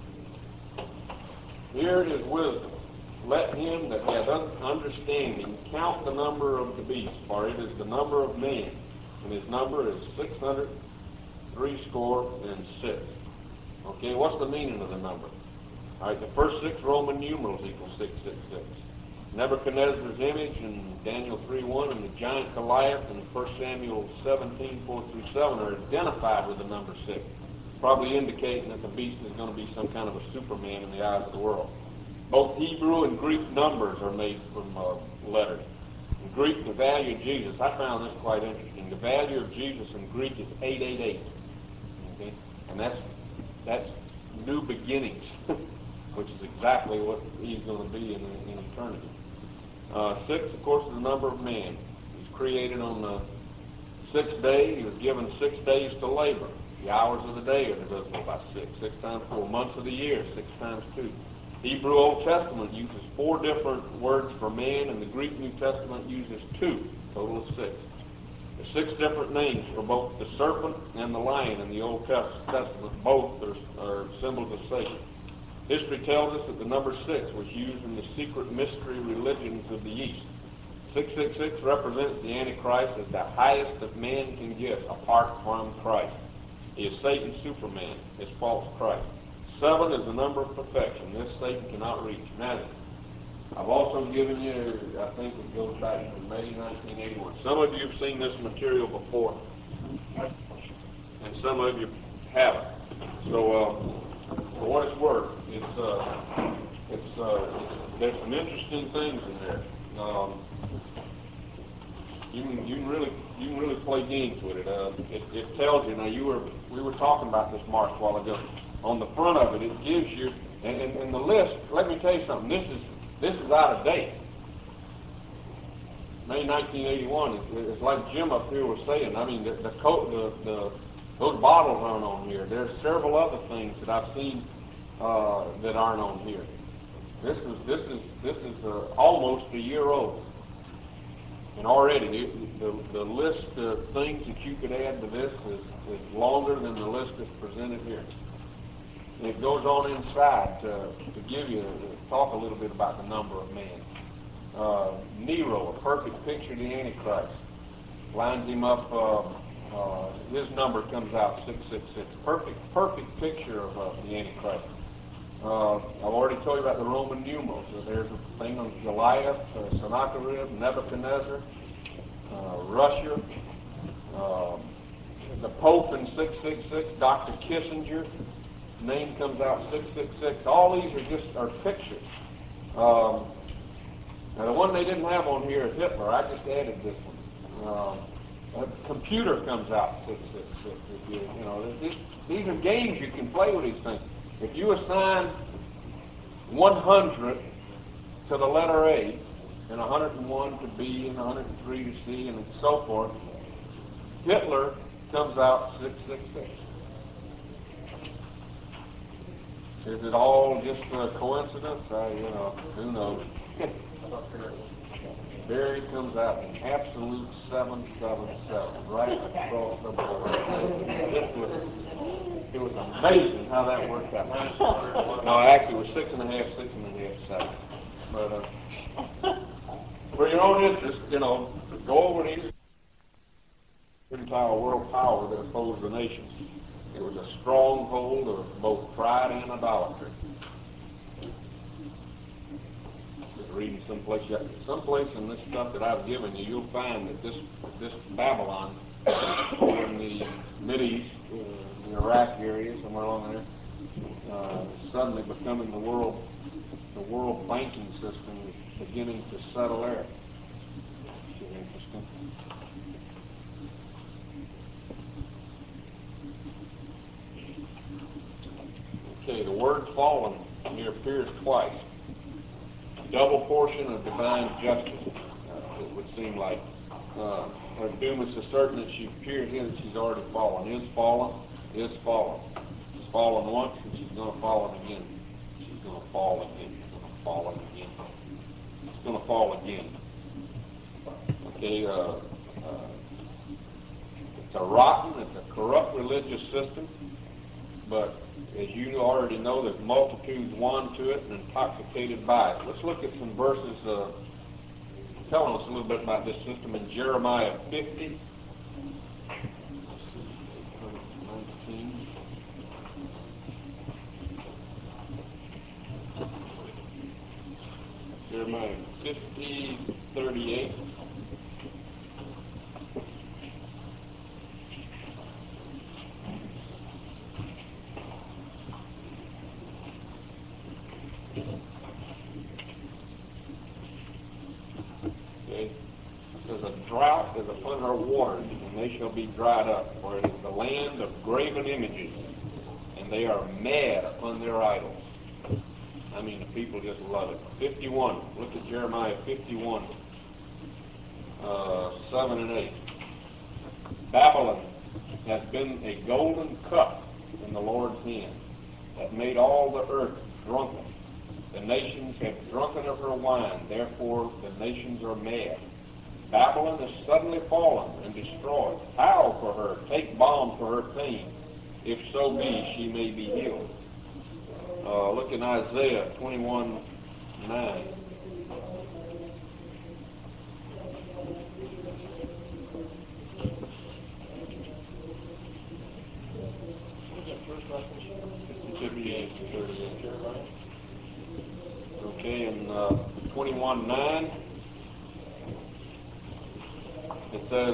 Here is wisdom. Let him that hath understanding count the number of the beast, for it is the number of man, and his number is six hundred threescore and six. Okay, what's the meaning of the number? All right, the first six Roman numerals equal six six six. Nebuchadnezzar's image in Daniel three one and the giant Goliath in First Samuel seventeen four through seven are identified with the number six, probably indicating that the beast is going to be some kind of a Superman in the eyes of the world. Both Hebrew and Greek numbers are made from uh, letters. In Greek, the value of Jesus, I found this quite interesting. The value of Jesus in Greek is eight eight eight. Okay? And that's that's new beginnings, which is exactly what he's going to be in, in eternity. Uh, six, of course, is the number of man. He's created on the sixth day. He was given six days to labor. The hours of the day are divisible by six. Six times four. Months of the year, six times two. Hebrew Old Testament uses four different words for man, and the Greek New Testament uses two, total of six. There's six different names for both the serpent and the lion in the Old Testament. Both are, are symbols of Satan. History tells us that the number six was used in the secret mystery religions of the East. six six six represents the Antichrist as the highest that man can get apart from Christ. He is Satan's Superman, his false Christ. Seven is the number of perfection. This Satan cannot reach. Now, I've also given you, I think it goes back to May nineteen eighty-one. Some of you have seen this material before, and some of you haven't. So, uh, for what it's worth, it's, uh, it's, uh, it's, there's some interesting things in there. Um, you can, you can really, you can really play games with it. Uh, it. It tells you. Now, you were, we were talking about this, Mark, a while ago. On the front of it, it gives you, and, and, and the list, let me tell you something, this is this is out of date. May nineteen eighty-one, it, it's like Jim up here was saying. I mean, the, the, coat, the, the those bottles aren't on here. There's several other things that I've seen uh, that aren't on here. This is this is this is uh, almost a year old, and already the, the, the list of things that you could add to this is, is longer than the list that's presented here. And it goes on inside to, to give you to talk a little bit about the number of men. Uh, Nero, a perfect picture of the Antichrist, lines him up. Uh, uh, his number comes out six six six. Perfect, perfect picture of uh, the Antichrist. Uh, I've already told you about the Roman numerals. So there's a thing on Goliath, uh, Sennacherib, Nebuchadnezzar, uh, Russia, uh, the Pope in six six six, Doctor Kissinger, name comes out six six six. All these are just are pictures. Um, now the one they didn't have on here is Hitler. I just added this one. Um, a computer comes out six six six. If you, you know, this, these are games you can play with these things. If you assign one hundred to the letter A, and one hundred one to B, and one hundred three to C, and so forth, Hitler comes out six six six. Is it all just a coincidence? I, you know, who knows? Barry comes out an absolute seven seven seven, right across the board. It was, it was amazing how that worked out. No, actually, it was six and a half, six and a half, seven. But uh, for your own interest, you know, go over these entire world power that opposed the nations. It was a stronghold of both pride and idolatry. Reading someplace, someplace in this stuff that I've given you, you'll find that this this Babylon over in the Mideast, uh, the Iraq area, somewhere along there, uh, suddenly becoming the world the world banking system is beginning to settle there. Which is interesting. Okay, the word fallen here appears twice. Double portion of divine justice, uh, it would seem like. Uh, her doom is so certain that she appears here that she's already fallen. Is fallen, is fallen. She's fallen once and she's going to fall again. She's going to fall again. She's going to fall again. She's going to fall again. Okay, uh, uh, it's a rotten, it's a corrupt religious system, but as you already know, there's multitudes won to it and intoxicated by it. Let's look at some verses uh, telling us a little bit about this system in Jeremiah fifty. Let's see, nineteen. Jeremiah fifty, thirty-eight. Drought is upon her waters, and they shall be dried up, for it is the land of graven images, and they are mad upon their idols. I mean, the people just love it. fifty-one, look at Jeremiah fifty-one, uh, seven and eight. Babylon has been a golden cup in the Lord's hand, that made all the earth drunken. The nations have drunken of her wine, therefore the nations are mad. Babylon is suddenly fallen and destroyed. Howl for her, take balm for her pain. If so be, she may be healed. Uh, look in Isaiah twenty-one, nine. Okay, in uh, twenty-one, nine. It says,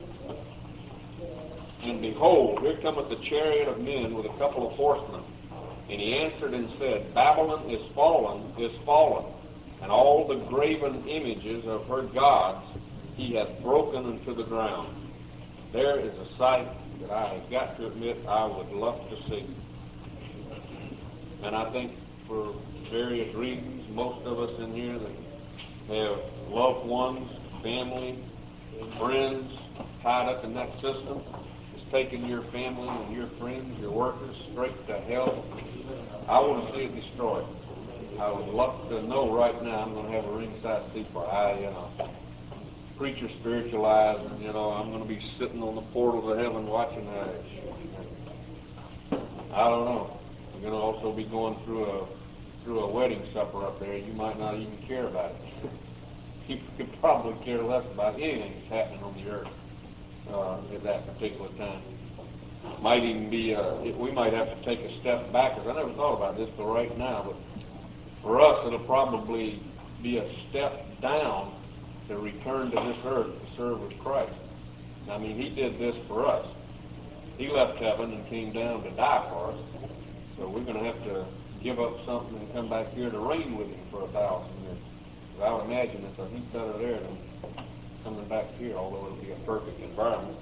and behold, here cometh the chariot of men with a couple of horsemen. And he answered and said, Babylon is fallen, is fallen, and all the graven images of her gods he hath broken into the ground. There is a sight that I have got to admit I would love to see. And I think for various reasons, most of us in here that have loved ones, family, friends tied up in that system, is taking your family and your friends, your workers, straight to hell. I want to see it destroyed. I would love to know right now I'm going to have a ringside seat where I, you know, preacher spiritualized, and, you know, I'm going to be sitting on the portals of heaven watching that. I don't know. You're going to also be going through a through a wedding supper up there. You might not even care about it. You could probably care less about anything that's happening on the earth uh, at that particular time. Might even be, uh, it, we might have to take a step back, because I never thought about this till right now, but for us it'll probably be a step down to return to this earth to serve with Christ. I mean, he did this for us. He left heaven and came down to die for us. So we're going to have to give up something and come back here to reign with him for a thousand years. But I would imagine it's a heap better there than coming back here, although it'll be a perfect environment.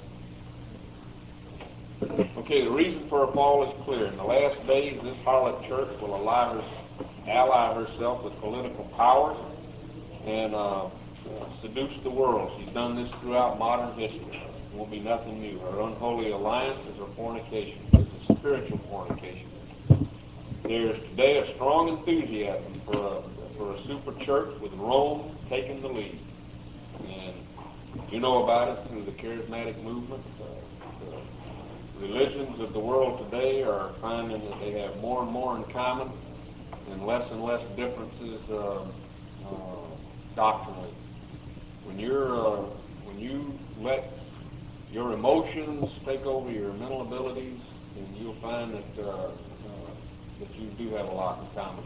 Okay, the reason for a fall is clear. In the last days, this harlot church will ally, her, ally herself with political powers and uh, uh, seduce the world. She's done this throughout modern history. It won't be nothing new. Her unholy alliance is her fornication. It's a spiritual fornication. There's today a strong enthusiasm for a, for a super church with Rome taking the lead. And you know about it through the charismatic movement. Uh, the religions of the world today are finding that they have more and more in common and less and less differences uh, uh, doctrinally. When you're uh, when you let your emotions take over your mental abilities, then you'll find that uh, uh, that you do have a lot in common.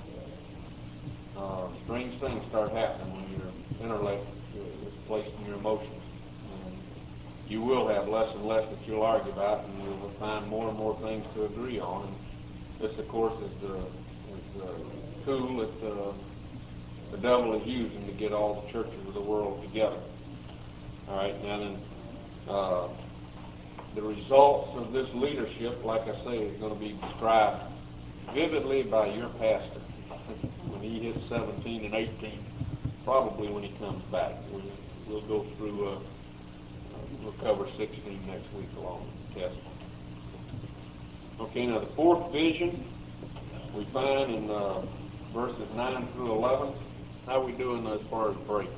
Uh, strange things start happening when your intellect is placed in your emotions. And you will have less and less that you'll argue about, and you'll find more and more things to agree on. And this, of course, is the, is the tool that uh, the devil is using to get all the churches of the world together. All right, now then, uh, the results of this leadership, like I say, is going to be described vividly by your pastor when he hits seventeen and eighteen, probably when he comes back. We'll, we'll go through, uh, we'll cover sixteen next week along with the test. Okay, now the fourth vision we find in uh, verses nine through eleven. How are we doing as far as break?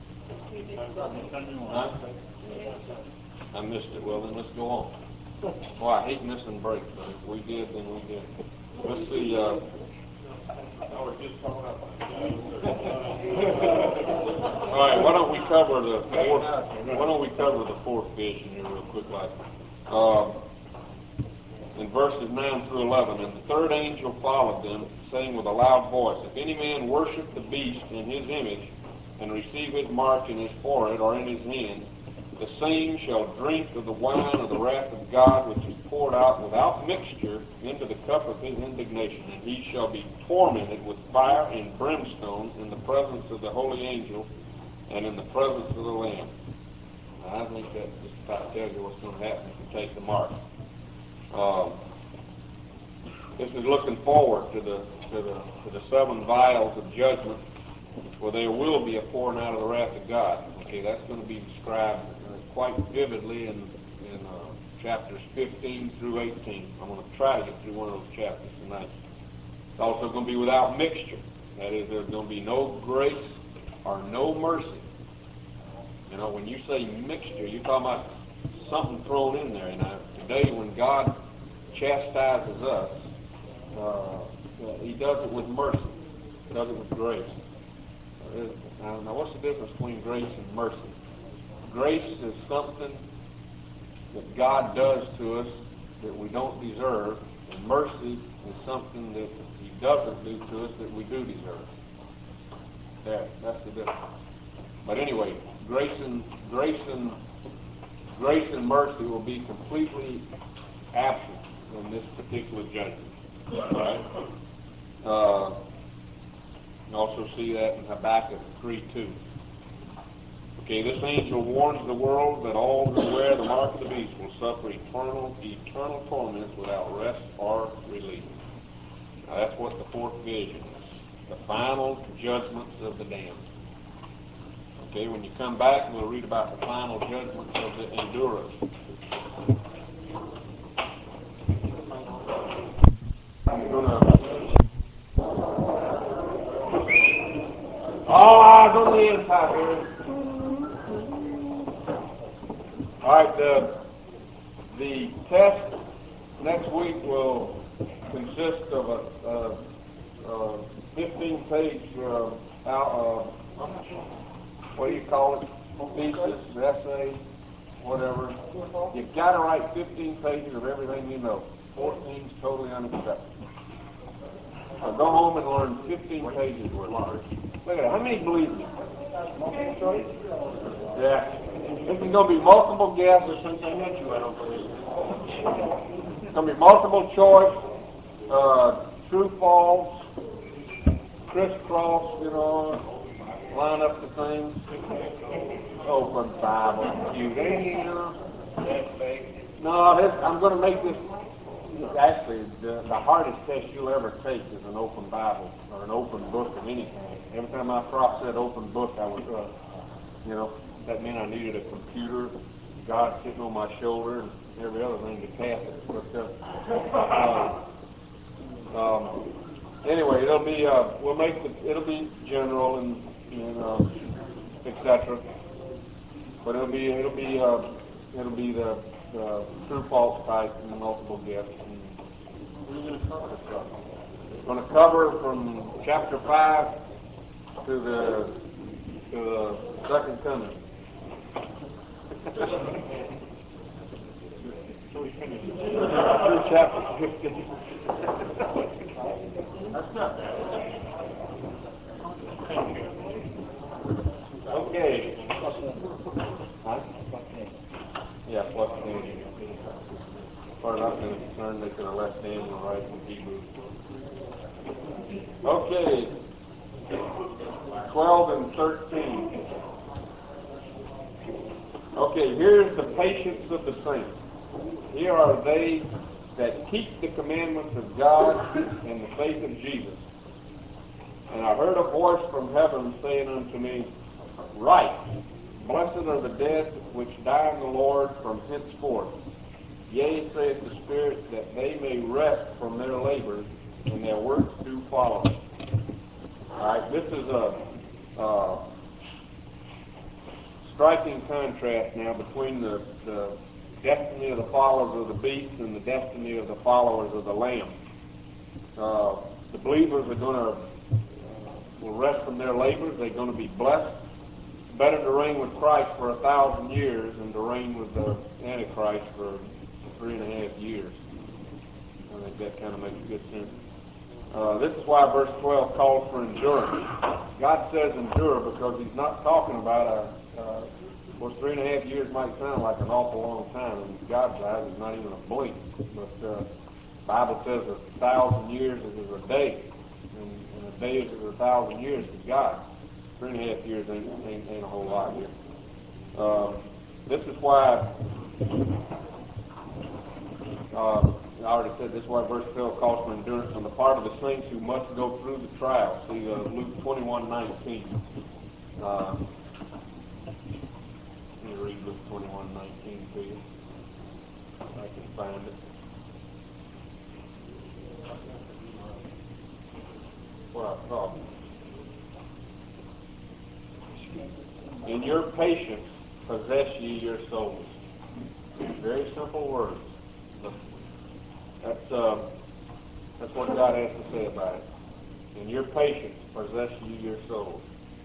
Huh? I missed it. Well, then let's go on. Well, I hate missing breaks, but if we did, then we did. Let's see. Uh, I was just coming up. all right, why don't we cover the fourth? Why don't we cover the fourth vision here real quick, like uh, in verses nine through eleven. And the third angel followed them, saying with a loud voice, "If any man worship the beast in his image, and receive his mark in his forehead or in his hand, the same shall drink of the wine of the wrath of God, which is poured out without mixture into the cup of his indignation, and he shall be tormented with fire and brimstone in the presence of the holy angels and in the presence of the Lamb." Now, I think that just about tells you what's going to happen if you take the mark. Um, this is looking forward to the to the to the seven vials of judgment, where there will be a pouring out of the wrath of God. Okay, that's going to be described uh, quite vividly in, in uh, chapters fifteen through eighteen. I'm going to try to get through one of those chapters tonight. It's also going to be without mixture. That is, there's going to be no grace or no mercy. You know, when you say mixture, you're talking about something thrown in there. And uh, today, when God chastises us, uh, he does it with mercy. He does it with grace. Now, now, what's the difference between grace and mercy? Grace is something that God does to us that we don't deserve, and mercy is something that he doesn't do to us that we do deserve. There, that's the difference. But anyway, grace and grace and grace and mercy will be completely absent in this particular judgment. All right? Uh, You also see that in Habakkuk three two. Okay, this angel warns the world that all who wear the mark of the beast will suffer eternal, eternal torments without rest or relief. Now that's what the fourth vision is. The final judgments of the damned. Okay, when you come back, we'll read about the final judgments of the endurers. I'm going to five here. All right, the, the test next week will consist of a, a, a fifteen-page uh, out, uh, what do you call it? Thesis, essay, whatever. You've got to write fifteen pages of everything you know. fourteen is totally unacceptable. So go home and learn fifteen pages worth. Look at it. How many believe me? Multiple choice? Yeah. This is going to be multiple guess. Since I met you, I don't believe it. It's going to be multiple choice, uh, true, false, crisscross, you know, line up the things. Open Bible. You know. No, this, I'm going to make this. Actually, the, the hardest test you'll ever take is an open Bible or an open book of any kind. Every time my prof said open book, I was, uh, you know, that meant I needed a computer, God sitting on my shoulder, and every other thing to pass it. But, uh, uh, um, anyway, it'll be uh, we'll make the, it'll be general and, and uh, et cetera. But it'll be it'll be uh, it'll be the, the true false type and the multiple guess. What are you going to cover this stuff? We're going to cover from chapter five to the to the second coming. So we finish it. Through chapter fifteen. That's not bad. Okay. Huh? Yeah, plus Daniel. As far as I'm concerned, they could have left Daniel right in Hebrew. Okay. twelve and thirteen. Okay, here's the patience of the saints. Here are they that keep the commandments of God and the faith of Jesus. And I heard a voice from heaven saying unto me, Write, blessed are the dead which die in the Lord from henceforth. Yea, saith the Spirit, that they may rest from their labors, and their works do follow. All right, this is a uh, striking contrast now between the, the destiny of the followers of the beast and the destiny of the followers of the Lamb. Uh, the believers are going to uh, will rest from their labors. They're going to be blessed. It's better to reign with Christ for a thousand years than to reign with the Antichrist for three and a half years. I think that kind of makes good sense. Uh, this is why verse twelve calls for endurance. God says endure because he's not talking about a, uh, of course, three and a half years might sound like an awful long time. In God's eyes, it's not even a blink. But uh, the Bible says a thousand years is a day, and, and a day is a thousand years to God. Three and a half years ain't, ain't, ain't a whole lot here. Uh, this is why, uh, I already said this is why verse twelve calls for endurance on the part of the saints who must go through the trial. See uh, Luke twenty-one nineteen. Uh, let me read Luke twenty-one nineteen to you. If I can find it. Well, I thought. In your patience possess ye your souls. Very simple words. But that's uh, that's what God has to say about it. In your patience possess ye your souls.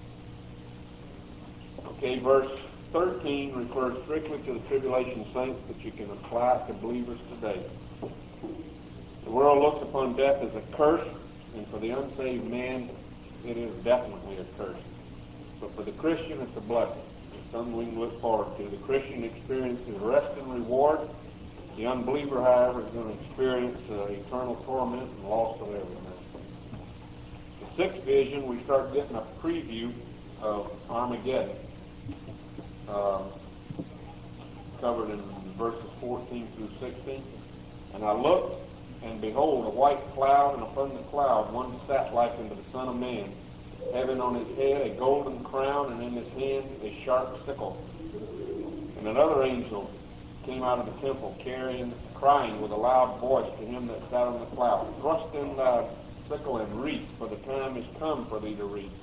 Okay, verse thirteen refers strictly to the tribulation saints, but you can apply it to believers today. The world looks upon death as a curse, and for the unsaved man, it is definitely a curse. But for the Christian, it's a blessing. It's something we can look forward to. The Christian experiences rest and reward. The unbeliever, however, is going to experience uh, eternal torment and loss of everything. The sixth vision, we start getting a preview of Armageddon, uh, covered in verses fourteen through sixteen. And I looked, and behold, a white cloud, and upon the cloud one sat like unto the Son of Man, having on his head a golden crown, and in his hand a sharp sickle. And another angel came out of the temple, carrying, crying with a loud voice to him that sat on the cloud, Thrust in thy sickle and reap, for the time is come for thee to reap,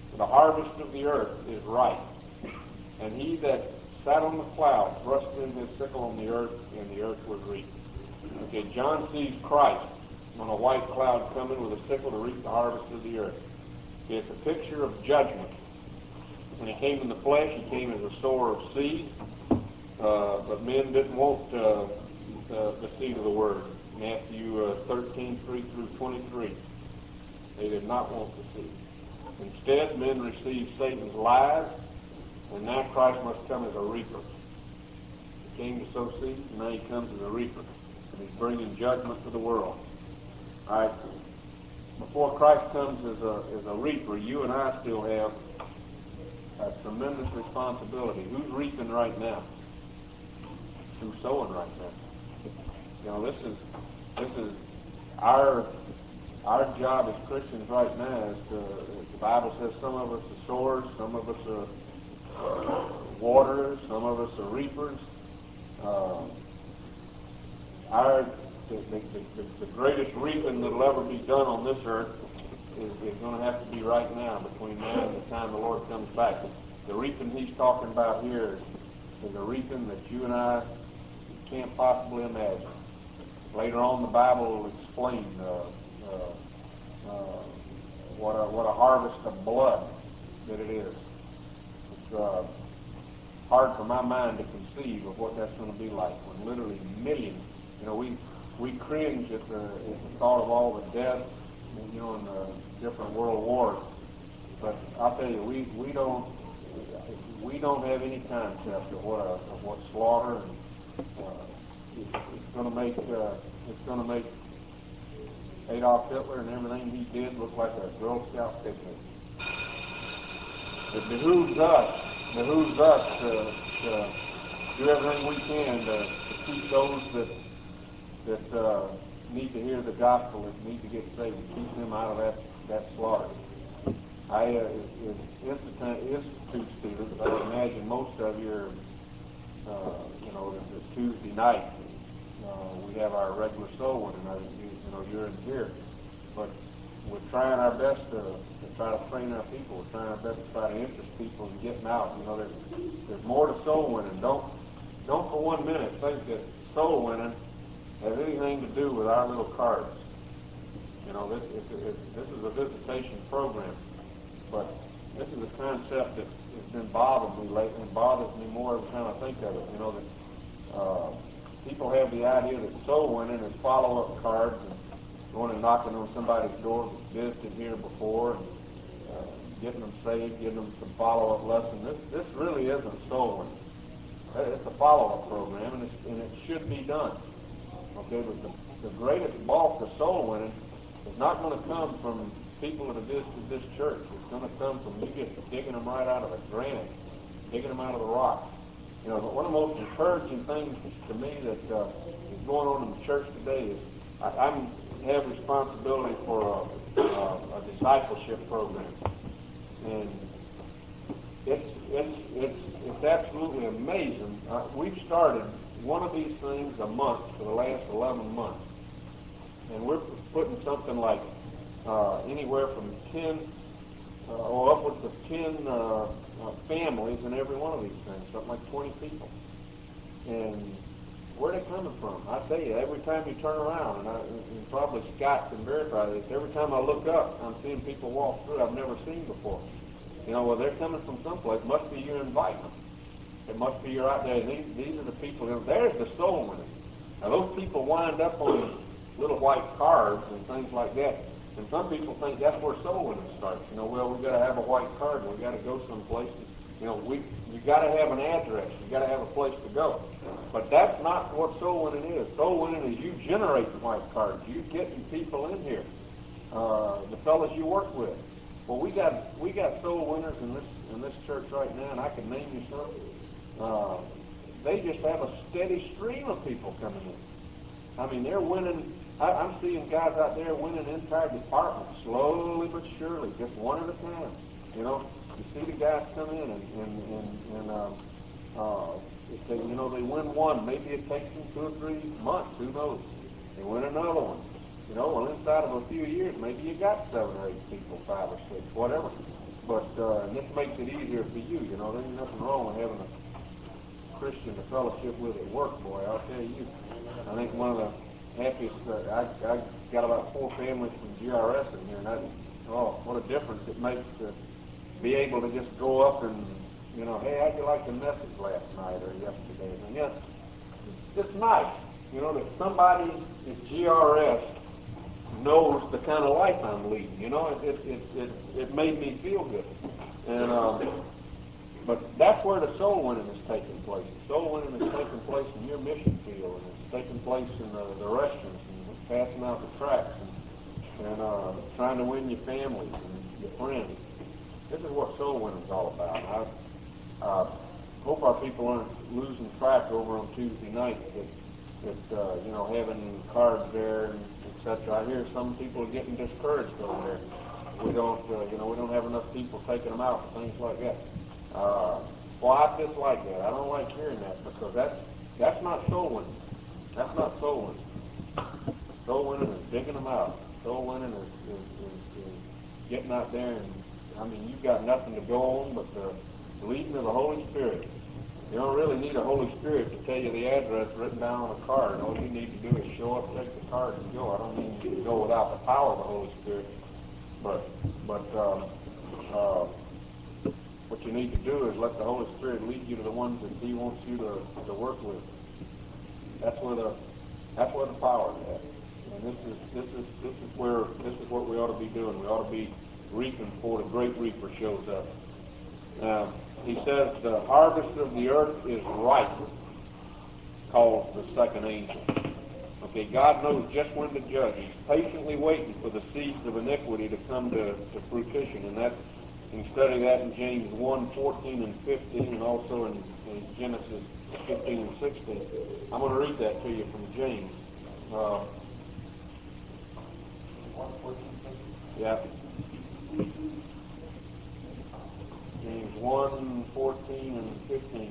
The harvest of the earth is ripe, and he that sat on the cloud thrust in his sickle on the earth, and the earth was reaped. Okay, John sees Christ on a white cloud coming with a sickle to reap the harvest of the earth. It's a picture of judgment. When he came in the flesh, he came as a sower of seed, uh, but men didn't want uh, uh, the seed of the word. Matthew uh, thirteen, three through twenty-three. They did not want the seed. Instead, men received Satan's lies, and now Christ must come as a reaper. He came to sow seed, and now he comes as a reaper. And he's bringing judgment to the world. All right. Before Christ comes as a, as a reaper, you and I still have a tremendous responsibility. Who's reaping right now? Who's sowing right now? You know, this is this is our our job as Christians right now. Is to, the Bible says some of us are sowers, some of us are uh, waterers, some of us are reapers. Uh, our the, the, the, the greatest reaping that'll ever be done on this earth is, is going to have to be right now, between now and the time the Lord comes back. The reaping he's talking about here is, is a reaping that you and I can't possibly imagine. Later on, the Bible will explain uh, uh, uh, what a what a harvest of blood that it is. It's uh, hard for my mind to conceive of what that's going to be like when literally millions. You know, we we cringe at the, at the thought of all the death, you know, in the different world wars. But I'll tell you, we, we don't we don't have any concept of what a, of what slaughter and uh, it's, it's going to make uh, it's going to make Adolf Hitler and everything he did look like a Girl Scout picnic. It behooves us behooves us to, to do everything we can to, to keep those that that uh, need to hear the gospel, that need to get saved, and keep them out of that, that slaughter. I, uh, as Institute, Institute students, I imagine most of you are, uh, you know, the, the Tuesday night, uh, we have our regular soul winning. Uh, you, you know, you're in here. But we're trying our best to, to try to train our people. We're trying our best to try to interest people in getting out. You know, there's, there's more to soul winning. Don't, don't for one minute think that soul winning has anything to do with our little cards. You know, this, it, it, this is a visitation program, but this is a concept that has been bothering me lately and bothers me more every time I think of it. You know, that uh, people have the idea that soul winning is follow-up cards and going and knocking on somebody's door that's visited here before and uh, getting them saved, getting them some follow-up lesson. This, this really isn't soul winning. It's a follow-up program, and, it's, and it should be done. Okay, but the, the greatest bulk of soul winning is not going to come from people that have visited this church. It's going to come from you just digging them right out of the granite, digging them out of the rock. You know, one of the most encouraging things to me that uh, is going on in the church today is I I'm, have responsibility for a, a, a discipleship program, and it's it's it's it's absolutely amazing. Uh, we've started one of these things a month for the last eleven months. And we're putting something like uh, anywhere from ten uh, or upwards of ten uh, uh, families in every one of these things, something like twenty people. And where are they coming from? I tell you, every time you turn around, and, I, and probably Scott can verify this, every time I look up, I'm seeing people walk through I've never seen before. You know, well, they're coming from someplace. Must be you inviting them. It must be you're out there. These, these are the people. There's the soul winners. Now, those people wind up on little white cards and things like that. And some people think that's where soul winning starts. You know, well, we've got to have a white card and we've got to go someplace. And, you know, we you got to have an address. You got to have a place to go. But that's not what soul winning is. Soul winning is you generating white cards. You getting people in here. Uh, the fellas you work with. Well, we got we got soul winners in this in this church right now, and I can name you some. Uh, they just have a steady stream of people coming in. I mean, they're winning. I, I'm seeing guys out there winning entire departments, slowly but surely, just one at a time. You know, you see the guys come in, and and and, and uh, uh, if they, you know, they win one. Maybe it takes them two or three months. Who knows? They win another one. You know, well, inside of a few years, maybe you got seven or eight people, five or six, whatever. but uh, and this makes it easier for you. You know, there's nothing wrong with having a Christian to fellowship with at work, boy. I'll tell you. I think one of the happiest. Uh, I I got about four families from G R S in here, and that, oh, what a difference it makes to be able to just go up and, you know, hey, how'd you like the message last night or yesterday? And yes, it's nice, you know, that somebody at G R S knows the kind of life I'm leading. You know, it it it it, it made me feel good, and um, but that's where the soul winning is taking place. The soul winning is taking place in your mission field, and it's taking place in the, the restaurants and passing out the tracts and and uh, trying to win your families and your friends. This is what soul winning is all about. I uh, hope our people aren't losing track over on Tuesday night that, that uh, you know, having cards there and et cetera. I hear some people are getting discouraged over there. We don't, uh, you know, we don't have enough people taking them out and things like that. Uh, well, I dislike that. I don't like hearing that because that's that's not soul winning. That's not soul winning. Soul winning is digging them out. Soul winning is, is, is, is getting out there and, I mean, you've got nothing to go on but the leading of the Holy Spirit. You don't really need a Holy Spirit to tell you the address written down on a card. All you need to do is show up, take the card, and go. I don't mean you to go without the power of the Holy Spirit, but but um, uh, what you need to do is let the Holy Spirit lead you to the ones that He wants you to, to work with. That's where the that's where the power is at. And this is this is this is where this is what we ought to be doing. We ought to be reaping before the great reaper shows up. Uh, he says the harvest of the earth is ripe, calls the second angel. Okay, God knows just when to judge. He's patiently waiting for the seeds of iniquity to come to, to fruition, and that's, you can study that in James one, fourteen and fifteen, and also in, in Genesis fifteen and sixteen. I'm going to read that to you from James. Uh, yeah. James one, fourteen, and fifteen.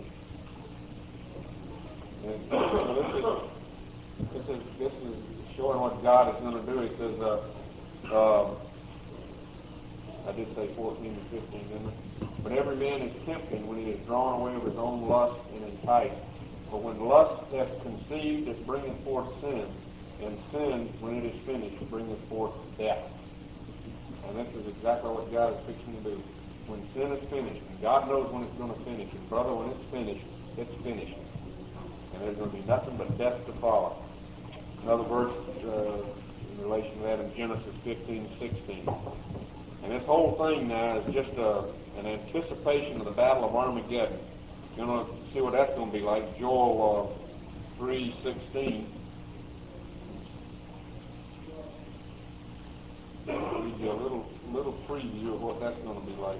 And so this is this is this is showing what God is going to do. He says, uh, uh, I did say fourteen and fifteen, didn't I? But every man is tempted when he is drawn away with his own lust and enticed. But when lust hath conceived, it bringeth forth sin, and sin, when it is finished, bringeth forth death. And this is exactly what God is fixing to do. When sin is finished, and God knows when it's going to finish, and brother, when it's finished, it's finished. And there's going to be nothing but death to follow. Another verse uh, in relation to that in Genesis fifteen, sixteen. And this whole thing now is just a, an anticipation of the Battle of Armageddon. You're going to see what that's going to be like. Joel uh, three, sixteen. I'll read you a little, little preview of what that's going to be like.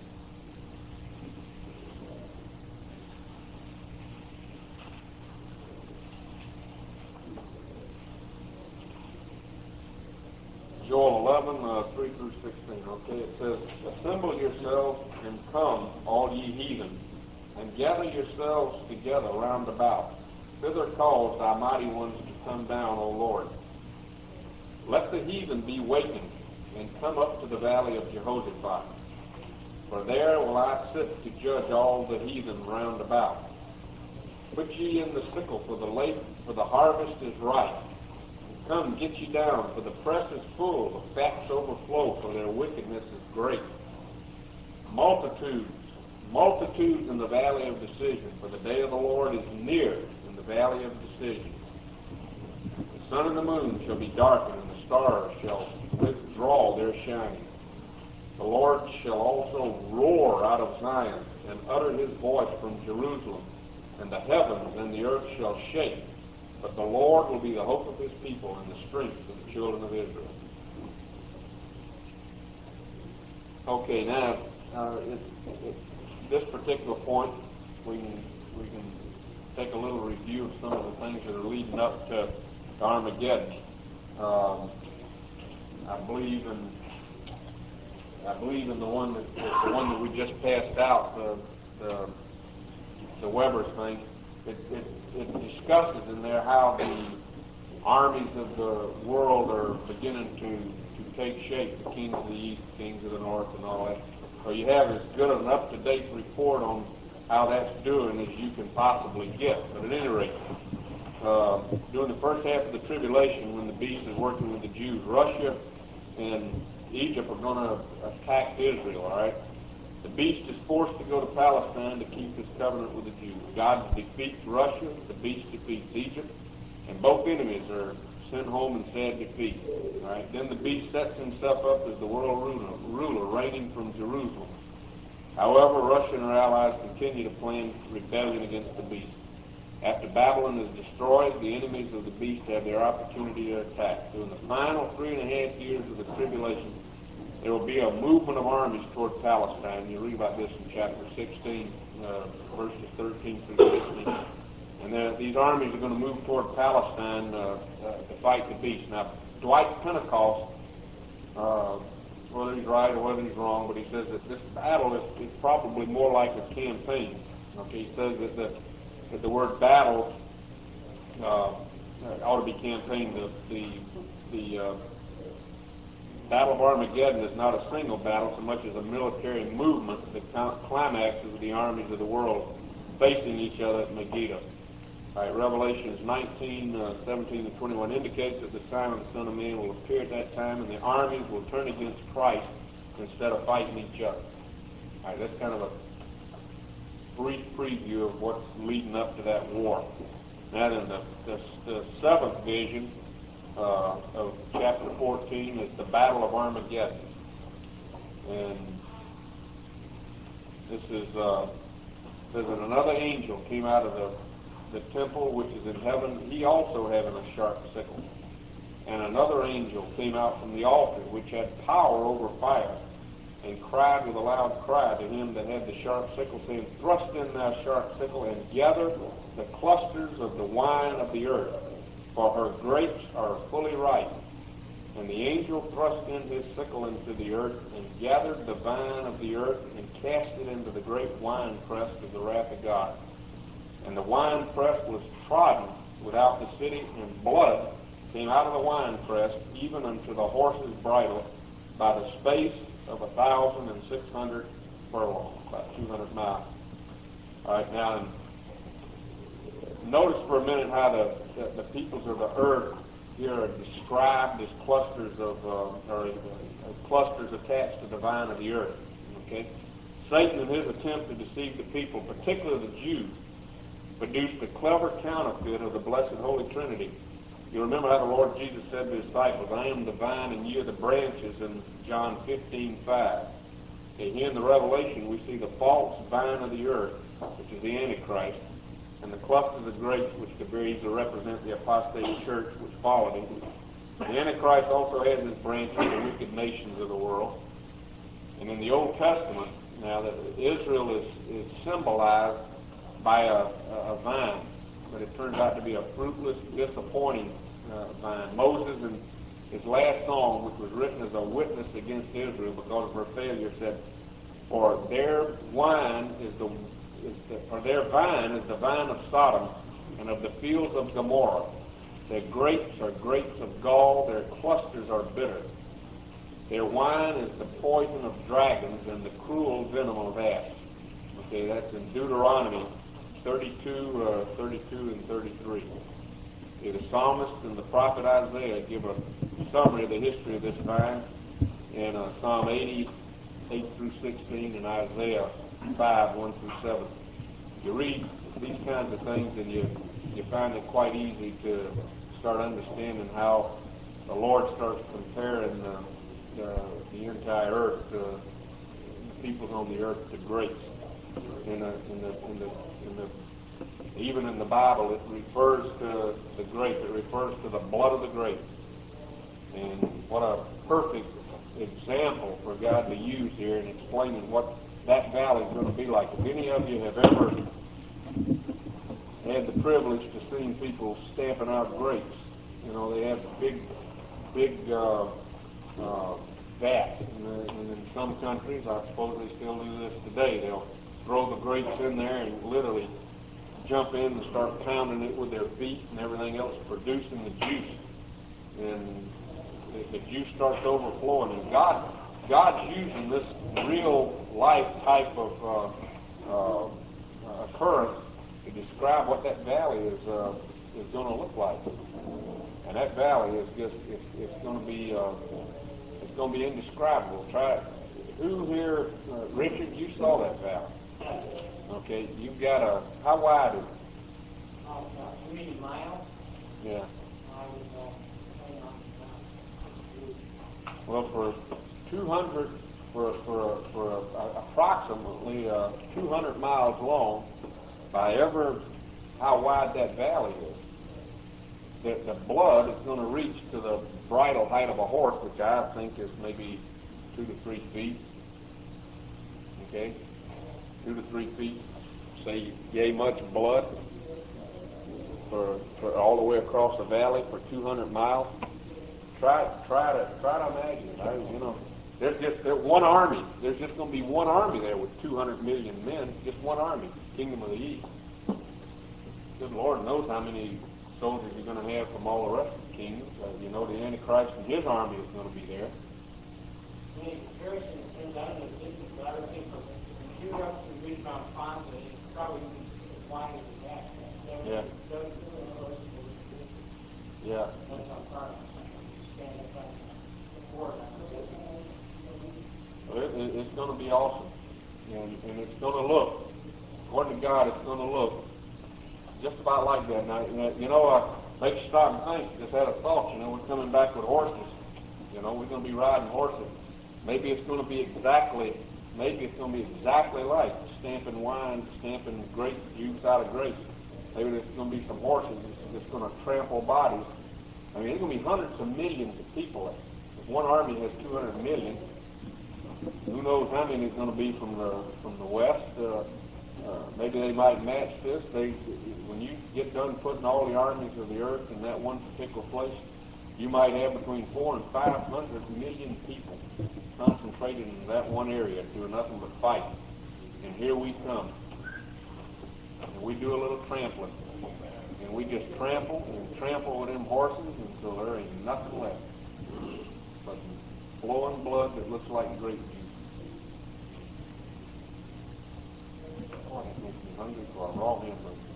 Joel eleven, uh, three through sixteen, okay? It says, assemble yourselves and come, all ye heathen, and gather yourselves together round about. Thither cause thy mighty ones to come down, O Lord. Let the heathen be wakened, and come up to the valley of Jehoshaphat. For there will I sit to judge all the heathen round about. Put ye in the sickle, for the late, for the harvest is ripe. Come, get ye down, for the press is full, the fats overflow, for their wickedness is great. Multitudes, multitudes in the valley of decision, for the day of the Lord is near in the valley of decision. The sun and the moon shall be darkened, and the stars shall withdraw their shining. The Lord shall also roar out of Zion, and utter his voice from Jerusalem, and the heavens and the earth shall shake. But the Lord will be the hope of his people and the strength of the children of Israel. Okay, now, uh, it, it, this particular point, we can, we can take a little review of some of the things that are leading up to Armageddon. Um, I believe in I believe in the one that the one that we just passed out, the the, the Weber's thing. It, it, it discusses in there how the armies of the world are beginning to, to take shape, the kings of the east, the kings of the north, and all that. or you have as good an up-to-date report on how that's doing as you can possibly get. But at any rate, uh, during the first half of the tribulation, when the beast is working with the Jews, Russia and Egypt are going to attack Israel, all right? The beast is forced to go to Palestine to keep his covenant with the Jews. God defeats Russia, the beast defeats Egypt, and both enemies are sent home in sad defeat. All right? Then the beast sets himself up as the world ruler, ruler, reigning from Jerusalem. However, Russia and her allies continue to plan rebellion against the beast. After Babylon is destroyed, the enemies of the beast have their opportunity to attack. So in the final three and a half years of the tribulation, there will be a movement of armies toward Palestine. You read about this in chapter sixteen, uh, verses thirteen through sixteen. And then these armies are going to move toward Palestine uh, uh, to fight the beast. Now, Dwight Pentecost, uh, whether he's right or whether he's wrong, but he says that this battle is, is probably more like a campaign. Okay, he says that the, that the word battle uh, ought to be campaign. The, the, the uh, Battle of Armageddon is not a single battle so much as a military movement that climaxes the armies of the world facing each other at Megiddo. All right, Revelations nineteen, uh, seventeen, and twenty-one indicates that the sign of the Son of Man will appear at that time, and the armies will turn against Christ instead of fighting each other. All right, that's kind of a brief preview of what's leading up to that war. Now then, the, the, the seventh vision uh, of chapter fourteen is the Battle of Armageddon. And this is, uh, says that another angel came out of the the temple which is in heaven, he also having a sharp sickle. And another angel came out from the altar, which had power over fire, and cried with a loud cry to him that had the sharp sickle, saying, Thrust in thy sharp sickle, and gather the clusters of the wine of the earth, for her grapes are fully ripe. And the angel thrust in his sickle into the earth, and gathered the vine of the earth, and cast it into the great winepress of the wrath of God. And the winepress was trodden without the city, and blood came out of the winepress, even unto the horse's bridle, by the space of a thousand and six hundred furlongs, about two hundred miles. All right, now, notice for a minute how the, the, the peoples of the earth here are described as clusters of, uh, or uh, clusters attached to the vine of the earth. Okay, Satan, in his attempt to deceive the people, particularly the Jews, produced a clever counterfeit of the blessed Holy Trinity. You remember how the Lord Jesus said to his disciples, I am the vine and ye are the branches, in John fifteen five. Okay, here in the Revelation, we see the false vine of the earth, which is the Antichrist, and the clusters of grapes, which could very easily represent the apostate church, which followed him. The Antichrist also has his branches, the wicked nations of the world. And in the Old Testament, now that Israel is, is symbolized by a, a vine, but it turns out to be a fruitless, disappointing uh, vine. Moses, in his last song, which was written as a witness against Israel because of her failure, said, "For their wine is the, is the for their vine is the vine of Sodom, and of the fields of Gomorrah. Their grapes are grapes of gall; their clusters are bitter. Their wine is the poison of dragons and the cruel venom of asps." Okay, that's in Deuteronomy thirty-two, uh, thirty-two and thirty-three. Okay, the psalmist and the prophet Isaiah give a summary of the history of this vine in uh, Psalm eighty, eight through sixteen, and Isaiah five, one through seven. You read these kinds of things and you, you find it quite easy to start understanding how the Lord starts comparing uh, the, the entire earth, to, the peoples on the earth, to grapes. In, a, in, the, in, the, in the, even in the Bible, it refers to the grape. It refers to the blood of the grape. And what a perfect example for God to use here in explaining what that valley is going to be like. If any of you have ever had the privilege to see people stamping out grapes, you know, they have big, big uh, uh, vats. And, uh, and in some countries, I suppose they still do this today, they'll throw the grapes in there and literally jump in and start pounding it with their feet and everything else, producing the juice. And the, the juice starts overflowing. And God God's using this real life type of uh, uh, occurrence to describe what that valley is uh, is going to look like. And that valley is just it's, it's going to be uh, it's going to be indescribable. Try who here, uh, Richard? You saw that valley. Okay, you've got a how wide is it? Oh, uh, three miles. Yeah. I was uh, playing on the ground. Well, for two hundred, for for for a, a, approximately uh, two hundred miles long, by ever how wide that valley is, the, the blood is going to reach to the bridle height of a horse, which I think is maybe two to three feet. Okay, two to three feet. Say, yay much blood for for all the way across the valley for two hundred miles. Try, try to, try to imagine it. I, you know, there's just there's one army. There's just going to be one army there with two hundred million men. Just one army, Kingdom of the East. Good Lord knows how many soldiers you're going to have from all the rest of the kingdoms. Uh, you know, the Antichrist and his army is going to be there. I mean, comparison is things out of the distance, but I would think from here up to the Ridge Mount Ponza, it's probably as wide as that. Yeah. Yeah. That's how far I'm standing up on the board. Well, it, it, it's going to be awesome, and and it's going to look, according to God, it's going to look just about like that. Now, you know, uh, makes you stop and think. Just had a thought. You know, we're coming back with horses. You know, we're going to be riding horses. Maybe it's going to be exactly. Maybe it's going to be exactly like stamping wine, stamping grape juice out of grapes. Maybe there's going to be some horses that's just going to trample bodies. I mean, there's going to be hundreds of millions of people. If one army has two hundred million, who knows how many is going to be from the from the west? Uh, uh, maybe they might match this. They, when you get done putting all the armies of the earth in that one particular place, you might have between four and five hundred million people concentrated in that one area, doing nothing but fight. And here we come, and we do a little trampling, and we just trample and trample with them horses until there ain't nothing left but flowing blood that looks like grape juice. Boy, that makes me hungry for a raw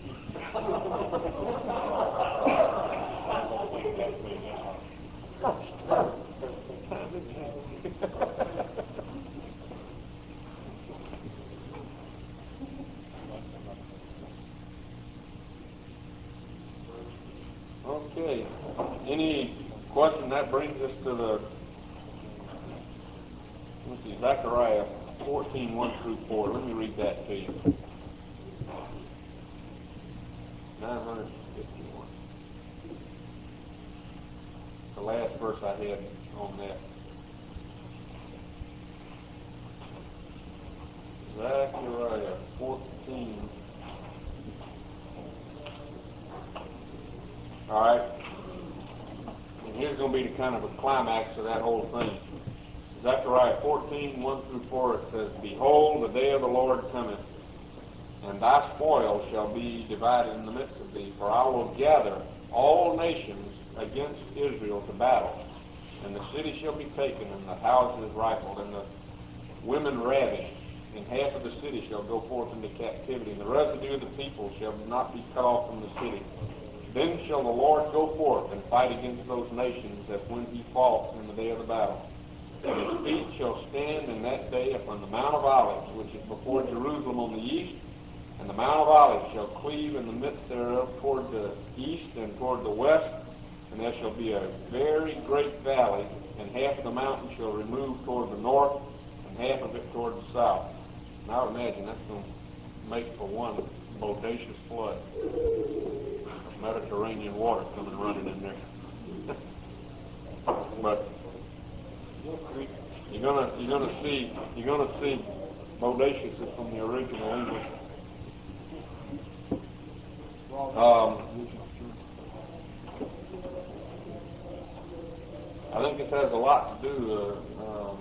Okay. Any question? That brings us to the, let's see, Zechariah fourteen, one through four. Let me read that to you. nine fifty-one. The last verse I had on that. Zechariah fourteen. All right. And here's going to be the kind of a climax of that whole thing. Zechariah fourteen, one through four, it says, Behold, the day of the Lord cometh, and thy spoil shall be divided in the midst of thee, for I will gather all nations against Israel to battle. And the city shall be taken, and the houses rifled, and the women ravished, and half of the city shall go forth into captivity, and the residue of the people shall not be cut off from the city. Then shall the Lord go forth and fight against those nations as when he fought in the day of the battle. And his feet shall stand in that day upon the Mount of Olives, which is before Jerusalem on the east, and the Mount of Olives shall cleave in the midst thereof toward the east and toward the west, and there shall be a very great valley, and half of the mountain shall remove toward the north, and half of it toward the south. Now imagine that's going to make for one bodacious flood. Mediterranean water coming running in there. But you're gonna you're gonna see you're gonna see bodacious is from the original English. Um, I think this has a lot to do. Uh, um,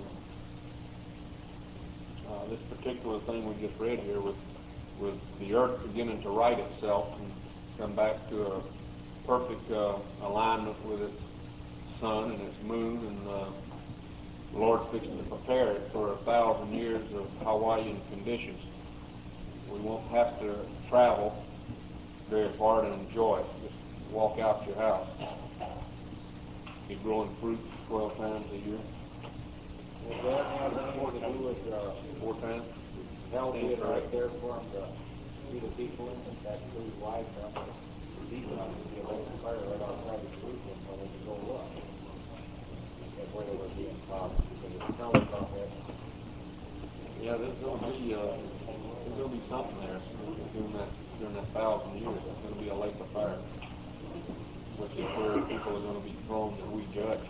uh, this particular thing we just read here with with the earth beginning to right itself and come back to a perfect uh, alignment with its sun and its moon, and uh, The Lord's fixing to prepare it for a thousand years of Hawaiian conditions. We won't have to travel very far to enjoy it. Just walk out your house. Be growing fruit twelve times a year. Does that have anything to do with, uh, Four times? hell being right there for them to see the people in, that's pretty wide enough, deep enough to be a lake of fire right outside the Jerusalem where they could go look. That's where they were being taught, because it's hell about that. Yeah, there's going to be uh, there's going to be something there during that during that thousand years. There's going to be a lake of fire, which is where people are going to be thrown that we judge.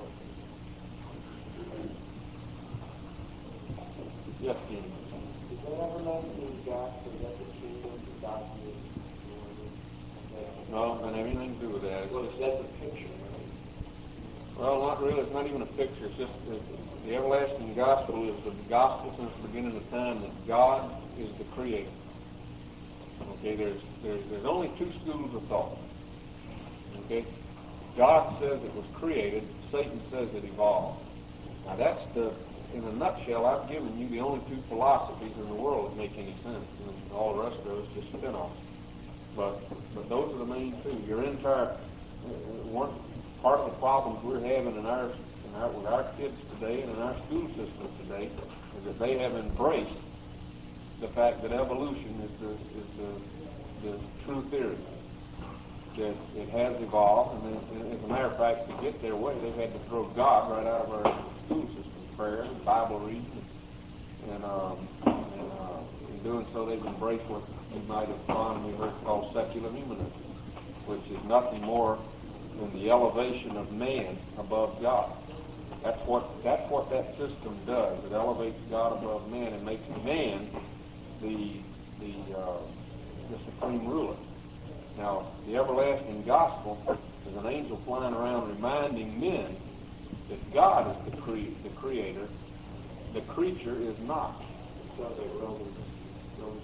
Yes, Jim. Is that everlasting gospel, is that the kingdom of God? You know what I mean? No, it doesn't have anything to do with that. It's Well, just, that's a picture, right? well, not really. It's not even a picture. It's just the, the everlasting gospel is the gospel since the beginning of time that God is the creator. Okay, there's there's there's only two schools of thought. Okay, God says it was created. Satan says it evolved. Now that's the, in a nutshell, I've given you the only two philosophies in the world that make any sense, and all the rest of it is just spin-offs. But but those are the main two. Your entire one part of the problems we're having in our in our with our kids today and in our school system today is that they have embraced the fact that evolution is the is the the true theory. That it has evolved, and, then, and as a matter of fact, to get their way, they've had to throw God right out of our school system. Prayer and Bible reading, and, and, um, and uh, in doing so, they've embraced what you might have commonly heard called secular humanism, which is nothing more than the elevation of man above God. That's what that's what that system does. It elevates God above man and makes man the the uh, the supreme ruler. Now, the everlasting gospel is an angel flying around reminding men that God is the, cre- the creator, the creature is not. It sounds like Romans, Romans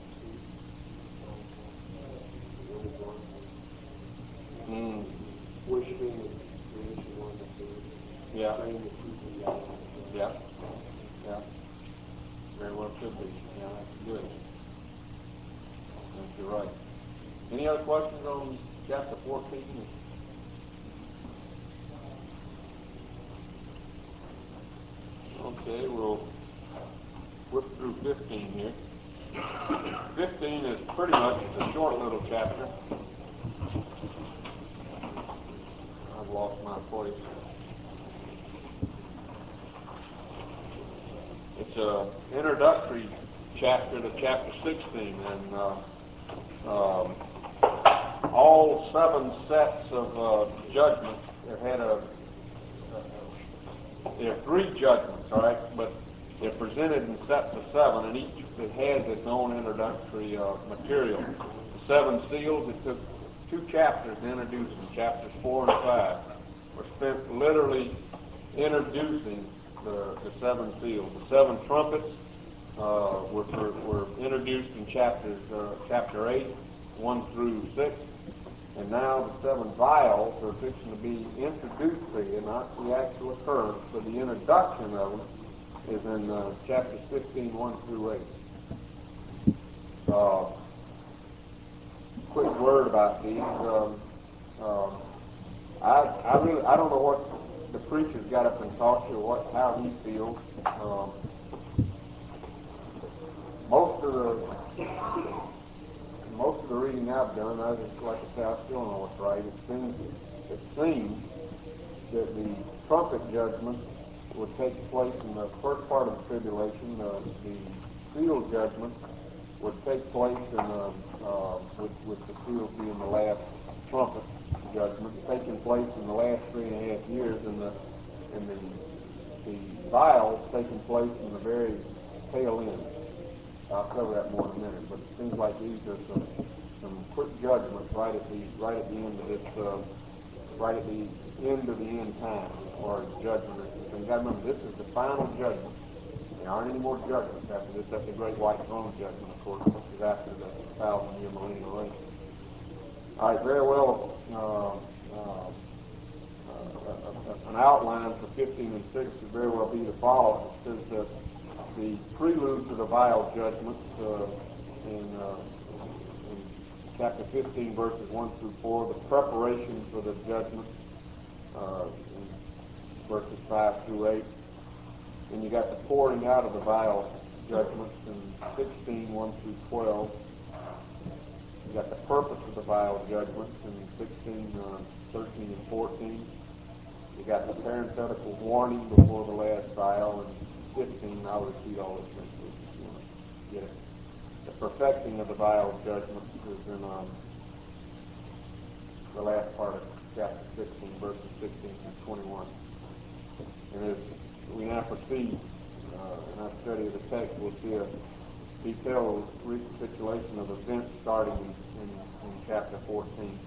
two. Mm. Worshiping the creation one that is. Yeah. Praying the truth reality. Yeah. Yeah. Very well could be. Yeah, that's good. I think you're right. Any other questions on chapter fourteen? Okay, we'll whip through fifteen here. fifteen is pretty much a short little chapter. I've lost my place. It's an introductory chapter to chapter sixteen, and uh, um, all seven sets of uh, judgments had a There are three judgments, all right, but they're presented in sets of seven, and each it has its own introductory uh, material. The seven seals, it took two chapters to introduce them. Chapters four and five were spent literally introducing the, the seven seals. The seven trumpets uh, were, were, were introduced in chapters uh, chapter eight, one through six. And now the seven vials are fixing to be introduced to you, not the actual occurrence, but the introduction of them is in uh, chapters fifteen, one through eight. Uh, quick word about these. Um, um, I, I really, I don't know what the preacher's got up and taught you, or what, how he feels. Um, most of the Most of the reading I've done, I just, like I say, I still don't know what's right. It seems, it seems that the trumpet judgment would take place in the first part of the tribulation. Uh, the seal judgment would take place in the, uh, with, with the seals being the last trumpet judgment, taking place in the last three and a half years, and the and the the vials taking place in the very tail end. I'll cover that more in a minute, but it seems like these are some some quick judgments right at the right at the end of this, uh, right at the end of the end time as far as judgment. And you got to remember, this is the final judgment. There aren't any more judgments after this. That's the great white throne judgment, of course, which is after the thousand year millennial reign. All right, very well. Uh, uh, uh, a, an outline for fifteen and six could very well be the following. It says that the prelude to the vial judgments uh, in, uh, in chapter fifteen, verses one through four, the preparation for the judgments uh, in verses five through eight, and you got the pouring out of the vial judgments in sixteen, one through twelve. You got the purpose of the vial judgments in sixteen, uh, thirteen, and fourteen. You got the parenthetical warning before the last vial in fifteen. I'll repeat all this next week if you want to get it. The perfecting of the vial judgments is in um, the last part of chapter sixteen, verses sixteen through twenty-one. And as we now proceed uh, in our study of the text, we'll see a detailed recapitulation of events starting in, in, in chapter fourteen.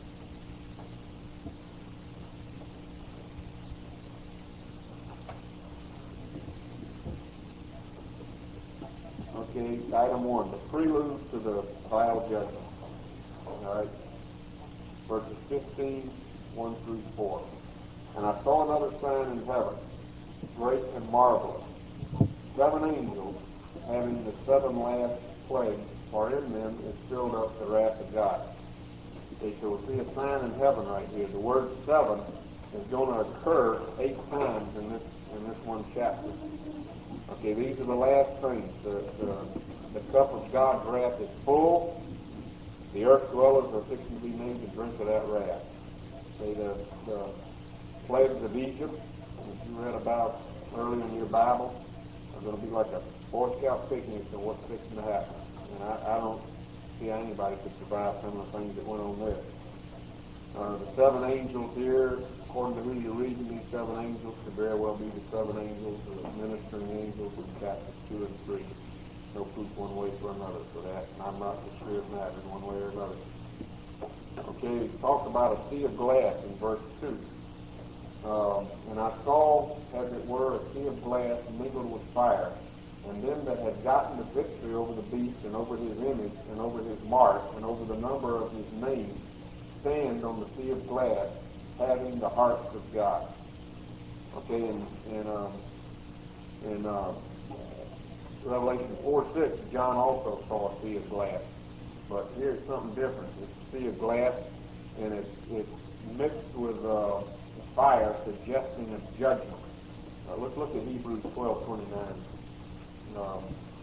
Okay, item one, the prelude to the vial judgment. All right, verses fifteen, one through four. And I saw another sign in heaven, great and marvelous, seven angels having the seven last plagues, for in them is filled up the wrath of God. Okay, so we see a sign in heaven right here. The word seven is going to occur eight times in this in this one chapter. Okay, these are the last things. The, the, the cup of God's wrath is full. The earth dwellers are fixing to be made to drink of that wrath. Okay, the, the plagues of Egypt, that you read about early in your Bible, are going to be like a Boy Scout picnic of what's fixing to happen. And I, I don't see how anybody could survive some of the things that went on there. Uh, the seven angels here, according to who you're reading, these seven angels could very well be the seven angels, the ministering angels in chapters two and three. No proof one way or another for that, and I'm not the spirit of matter in one way or another. Okay, it talks about a sea of glass in verse two. Um, and I saw, as it were, a sea of glass mingled with fire, and them that had gotten the victory over the beast and over his image and over his mark and over the number of his name stand on the sea of glass, having the harps of God. Okay, and in, um, in uh, Revelation four six, John also saw a sea of glass. But here's something different. It's a sea of glass, and it's, it's mixed with uh, fire, suggesting a judgment. Uh, let's look at Hebrews twelve twenty-nine. Um,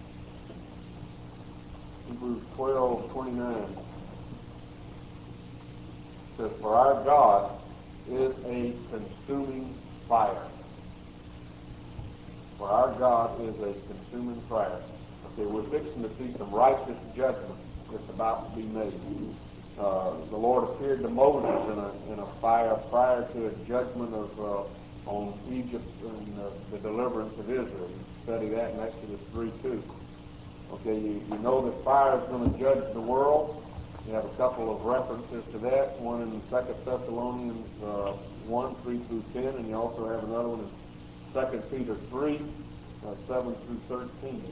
Hebrews twelve twenty-nine says, "For our God is a consuming fire." For our God is a consuming fire. Okay, we're fixing to see some righteous judgment that's about to be made. Uh, the Lord appeared to Moses in a in a fire prior to a judgment of uh, on Egypt and uh, the deliverance of Israel. You study that in Exodus three two. Okay, you, you know that fire is going to judge the world. You have a couple of references to that. One in Second Thessalonians uh, one three through ten, and you also have another one in Second Peter three uh, seven through thirteen.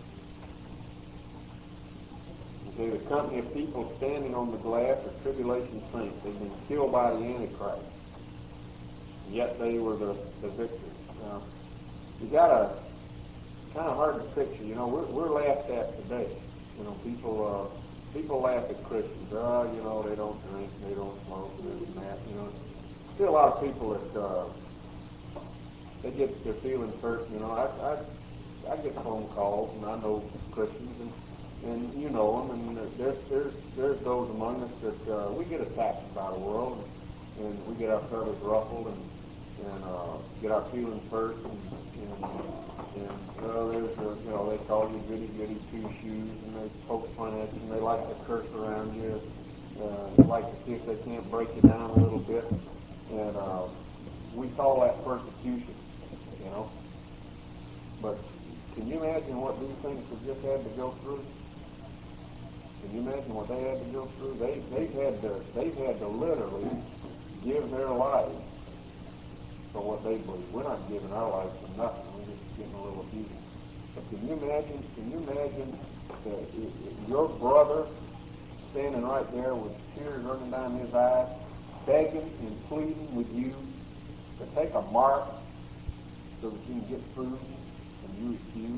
Okay, the company of people standing on the glass are tribulation saints. They've been killed by the Antichrist. Yet they were the, the victors. Now, you got a kind of hard to picture. You know, we're, we're laughed at today. You know, people uh, people laugh at Christians. Oh, you know, they don't drink, they don't smoke, and this and that. You know, still a lot of people that uh, they get their feelings hurt. You know, I, I I get phone calls, and I know Christians, and and you know them, and there's there's there's those among us that uh, we get attacked by the world, and, and we get our feathers ruffled, and and uh, get our feelings hurt, and and, and well, there's a, you know, they call you goody goody two shoes, and they poke fun at you, and they like to curse around you, uh, they like to see if they can't break you down a little bit, and uh, we call that persecution, you know. But can you imagine what these things have just had to go through? Can you imagine what they had to go through? They they've had to they've had to literally give their lives for what they believe. We're not giving our lives for nothing. We're just getting a little abuse. But can you imagine? Can you imagine that your brother standing right there with tears running down his eyes, begging and pleading with you to take a mark so that you can get food and you refuse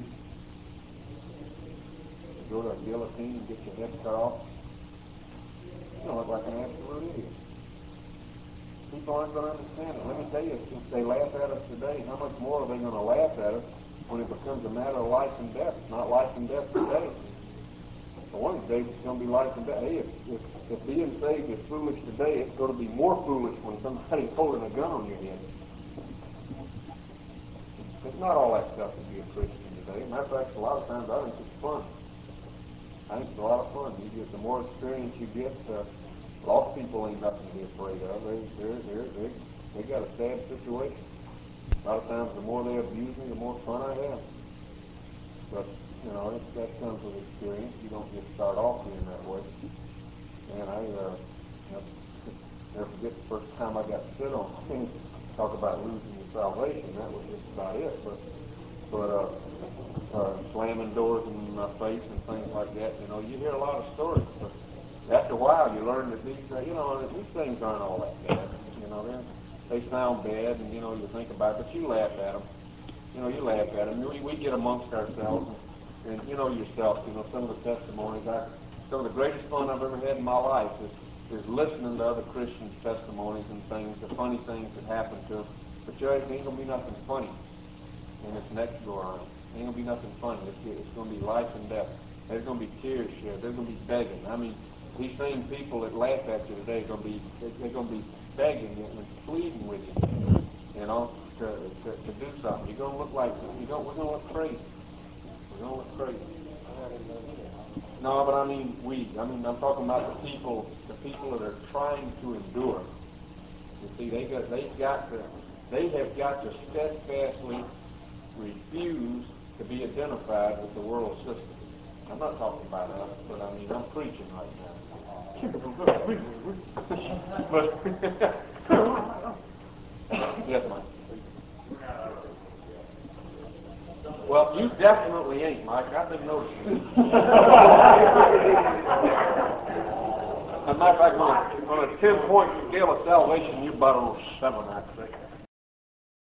to go to a guillotine and get your head cut off, you don't look like an absolute idiot. People aren't going to understand it. Let me tell you, if they laugh at us today, how much more are they going to laugh at us when it becomes a matter of life and death? It's not life and death today. But one of these days it's going to be life and death. Hey, if, if, if being saved is foolish today, it's going to be more foolish when somebody's holding a gun on your head. It's not all that stuff to be a Christian today. Matter of fact, a lot of times I think it's fun. I think it's a lot of fun. You get the more experience you get, uh, lost people ain't nothing to be afraid of. They they they they they got a sad situation. A lot of times, the more they abuse me, the more fun I have. But you know, it, that comes with experience. You don't just start off being that way. And I uh, never forget the first time I got sit on. Talk about losing your salvation. That was just about it. But but uh, uh, slamming doors in my face and things like that. You know, you hear a lot of stories. But after a while, you learn that these, uh, you know, that these things aren't all that bad. You know, they they sound bad, and you know, you think about it, but you laugh at them. You know, you laugh at them. We, we get amongst ourselves, and, and you know yourself. You know, some of the testimonies. I, some of the greatest fun I've ever had in my life is is listening to other Christians' testimonies and things, the funny things that happen to them. But you know, it ain't gonna be nothing funny in this next go around. It ain't gonna be nothing funny. It's, it's gonna be life and death. There's gonna be tears shed. There's gonna be begging. I mean, these same people that laugh at you today are gonna be they're gonna be begging you and pleading with you, you know, to, to, to do something. You're gonna look like you don't. We're gonna look crazy. We're gonna look crazy. No, but I mean we. I mean I'm talking about the people, the people that are trying to endure. You see, they got they've got to they have got to steadfastly refuse to be identified with the world system. I'm not talking about us, but I mean I'm preaching right now. But yes, Mike. Well, you definitely ain't, Mike. I've been noticing. As a matter of fact, on a, on a ten-point scale of salvation, you're about on a seven, I'd say.